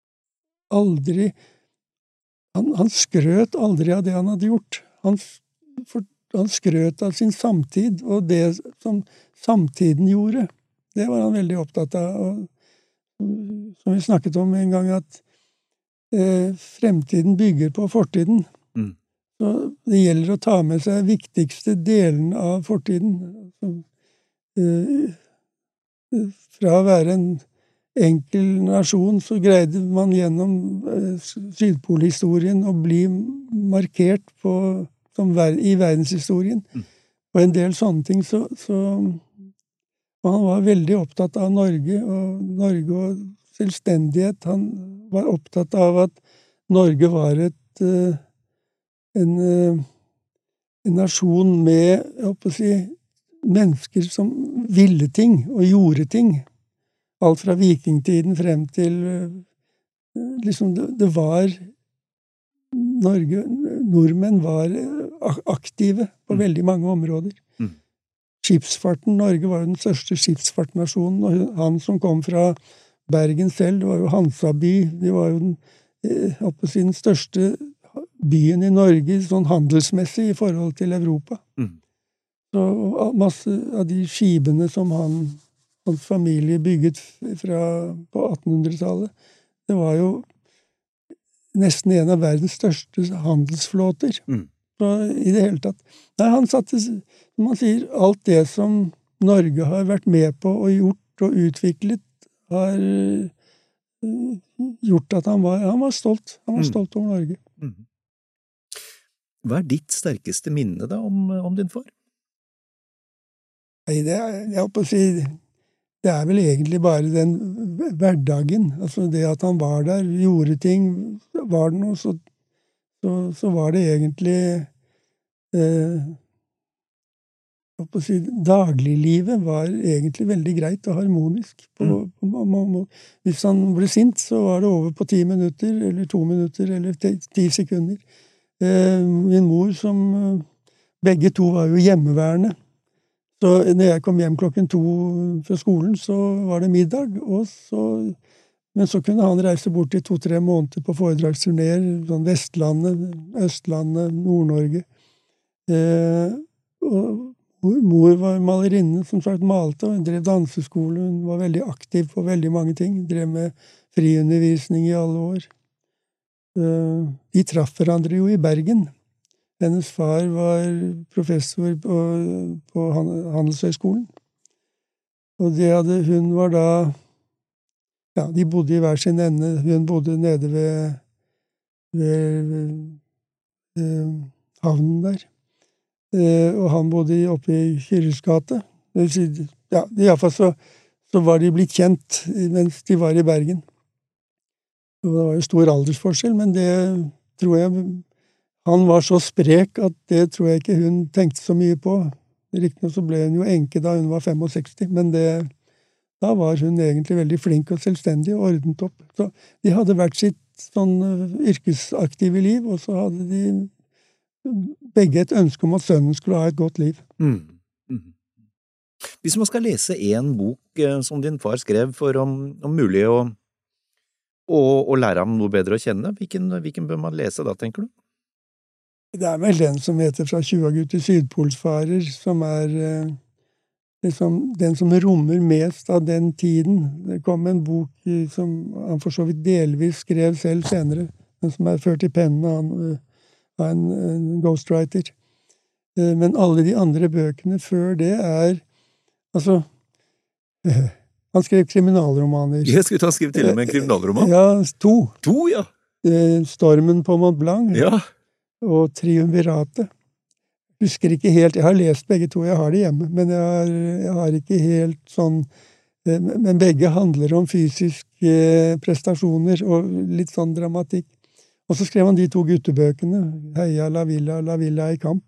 aldri han skrøt aldri av det han hadde gjort. Han han skrøt av sin samtid, og det som samtiden gjorde, det var han veldig opptatt av. Og som vi snakket om en gang, at fremtiden bygger på fortiden. Så det gjelder å ta med seg viktigste delen av fortiden. Fra å være en enkel nasjon, så greide man gjennom Sydpolhistorien å bli markert i verdenshistorien. Og en del sånne ting, så han var veldig opptatt av Norge og selvstendighet. Han var opptatt av at Norge var en nasjon med, jeg håper å si, mennesker som ville ting og gjorde ting. Alt fra vikingtiden frem til liksom det var nordmenn var aktive på veldig mange områder. Skipsfarten, Norge var jo den største skipsfartnasjonen, og han som kom fra Bergen selv, det var jo Hansaby, det var jo den største byen i Norge, sånn handelsmessig i forhold til Europa. Så masse av de skipene som hans familie bygget på 1800-tallet, det var jo nesten en av verdens største handelsflåter. Så i det hele tatt. Nei, han satte, som man sier, alt det som Norge har vært med på og gjort og utviklet, har gjort at han var stolt. Han var stolt over Norge. Hva ditt sterkeste minne da om din far? Nei, jeg håper å si, det vel egentlig bare den hverdagen. Altså det at han var der, gjorde ting, var det noe, så var det egentlig jeg håper å si, dagliglivet var egentlig veldig greit og harmonisk. Hvis han ble sint, så var det over på 10 minutter, eller 2 minutter, eller 10 sekunder. Min mor, som begge to var jo hjemmeværende, så når jeg kom hjem 2:00 fra skolen, så var det middag, men så kunne han reise bort i 2-3 måneder på foredragsturnéer, sånn Vestlandet, Østlandet, Nord-Norge. Og mor var malerinne, som sagt malte, og hun drev danseskole, hun var veldig aktiv på veldig mange ting, drev med friundervisning i alle år. De traff hverandre jo i Bergen. Hennes far var professor på Handelshøyskolen. Og hun var da, ja, de bodde i hver sin ende. Hun bodde nede ved havnen der. Og han bodde oppe i Kyrresgate. Ja, i hvert fall så var de blitt kjent mens de var i Bergen. Og det var jo stor aldersforskjell, men det tror jeg han var så sprek at det tror jeg ikke hun tenkte så mye på. Riktignok så ble hun jo enke da hun var 65, men da var hun egentlig veldig flink og selvstendig og ordnet opp. Så de hadde vært sitt sånn yrkesaktive liv, og så hadde de begge et ønske om at sønnen skulle ha et godt liv. Hvis man skal lese en bok som din far skrev for om mulig å lære ham noe bedre å kjenne, hvilken bør man lese da, tenker du? Det vel den som heter Fra Tjuvagutt til Sydpolsfarer, som liksom den som rommer mest av den tiden. Det kom en bok som han for så vidt delvis skrev selv senere, men som ført i pennen av en ghostwriter. Men alle de andre bøkene før det altså han skrev kriminalromaner. Jeg skulle ta skrive til og med en kriminalroman. Ja, 2. 2, ja. Stormen på Mont Blanc. Ja. Og Triumviratet. Husker ikke helt, jeg har lest begge to, jeg har det hjemme, men jeg har ikke helt sånn, men begge handler om fysiske prestasjoner og litt sånn dramatikk. Og så skrev han de 2 guttebøkene, Heia La Villa i kamp.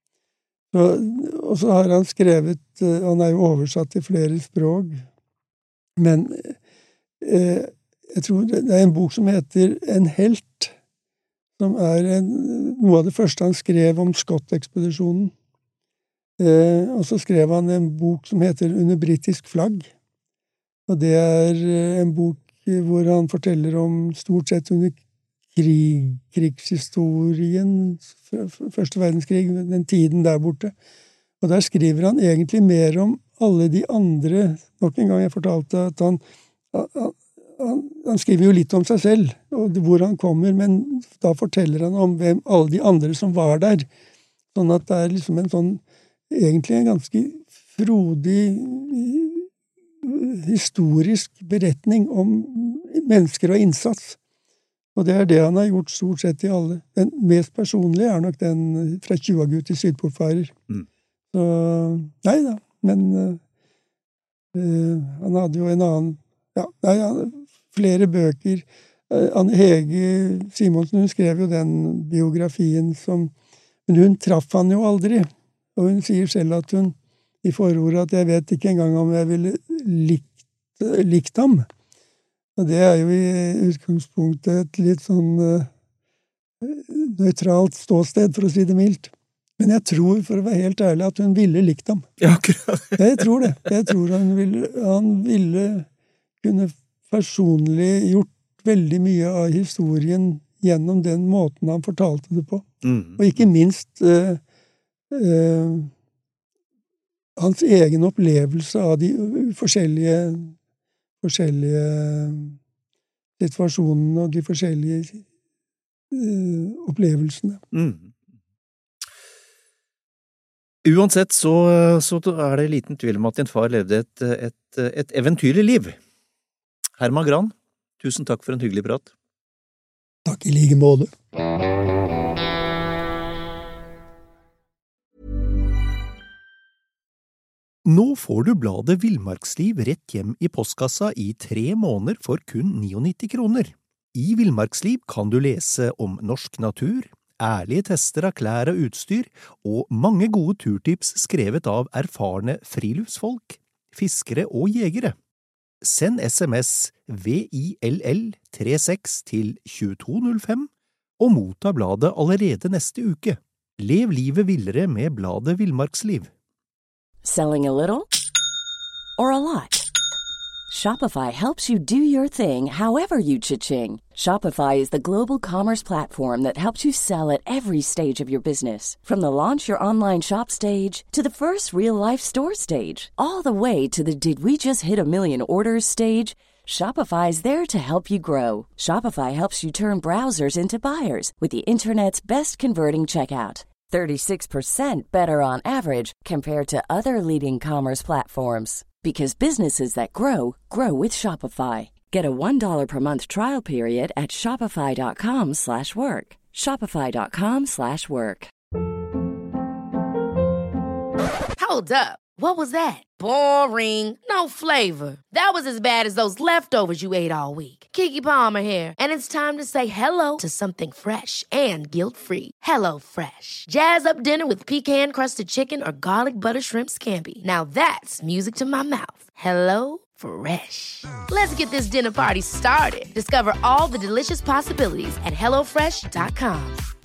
Og så har han skrevet, han jo oversatt til flere språk, men jeg tror det en bok som heter En helt, som noe av det første han skrev om Scott-ekspedisjonen. Og så skrev han en bok som heter Under britisk flagg. Og det en bok hvor han forteller om stort sett under krigshistorien fra første verdenskrig, den tiden der borte. Og der skriver han egentlig mer om alle de andre. Nok en gang jeg fortalte at han skriver jo litt om seg selv, og hvor han kommer, men da forteller han om alle de andre som var der. Sånn at det er liksom egentlig en ganske frodig historisk beretning om mennesker og innsats. Og det er det han har gjort stort sett i alle. Den mest personlige er nok den fra Tjuagut til Sydportfarer. Så, nei da, men han hadde jo en annen, flere bøker. Anne Hege Simonsen, hun skrev jo den biografien men hun traff han jo aldri. Og hun sier selv at hun i forordet at jeg vet ikke engang om jeg ville likt ham. Og det er jo i utgangspunktet et litt nøytralt ståsted, for å si det mildt. Men jeg tror, for å være helt ærlig, at hun ville likt ham. Ja, akkurat. Jeg tror det. Jeg tror han ville kunne personlig gjort veldig mye av historien gjennom den måten han fortalte det på. Og ikke minst hans egen opplevelse av de forskjellige situasjonene og de forskjellige opplevelsene. Uansett så er det liten tvil om at din far levde et eventyrlig liv. Herman Gran, tusen takk for en hyggelig prat. Takk i like måte. Nå får du bladet Villmarksliv rett hjem i postkassa i 3 måneder for kun 99 kroner. I Villmarksliv kan du lese om norsk natur, ærlige tester av klær og utstyr, og mange gode turtips skrevet av erfarne friluftsfolk, fiskere og jegere. Send SMS VILL36 til 2205 og motta bladet allerede neste uke. Lev livet villere med bladet Villmarksliv. Selling a little or a lot? Shopify helps you do your thing however you cha-ching. Shopify is the global commerce platform that helps you sell at every stage of your business. From the launch your online shop stage to the first real-life store stage, all the way to the did we just hit a million orders stage. Shopify is there to help you grow. Shopify helps you turn browsers into buyers with the internet's best converting checkout. 36% better on average compared to other leading commerce platforms. Because businesses that grow, grow with Shopify. Get a $1 per month trial period at shopify.com/work. Shopify.com/work. Hold up. What was that? Boring. No flavor. That was as bad as those leftovers you ate all week. Keke Palmer here, and it's time to say hello to something fresh and guilt-free. Hello Fresh. Jazz up dinner with pecan-crusted chicken or garlic butter shrimp scampi. Now that's music to my mouth. Hello Fresh. Let's get this dinner party started. Discover all the delicious possibilities at HelloFresh.com.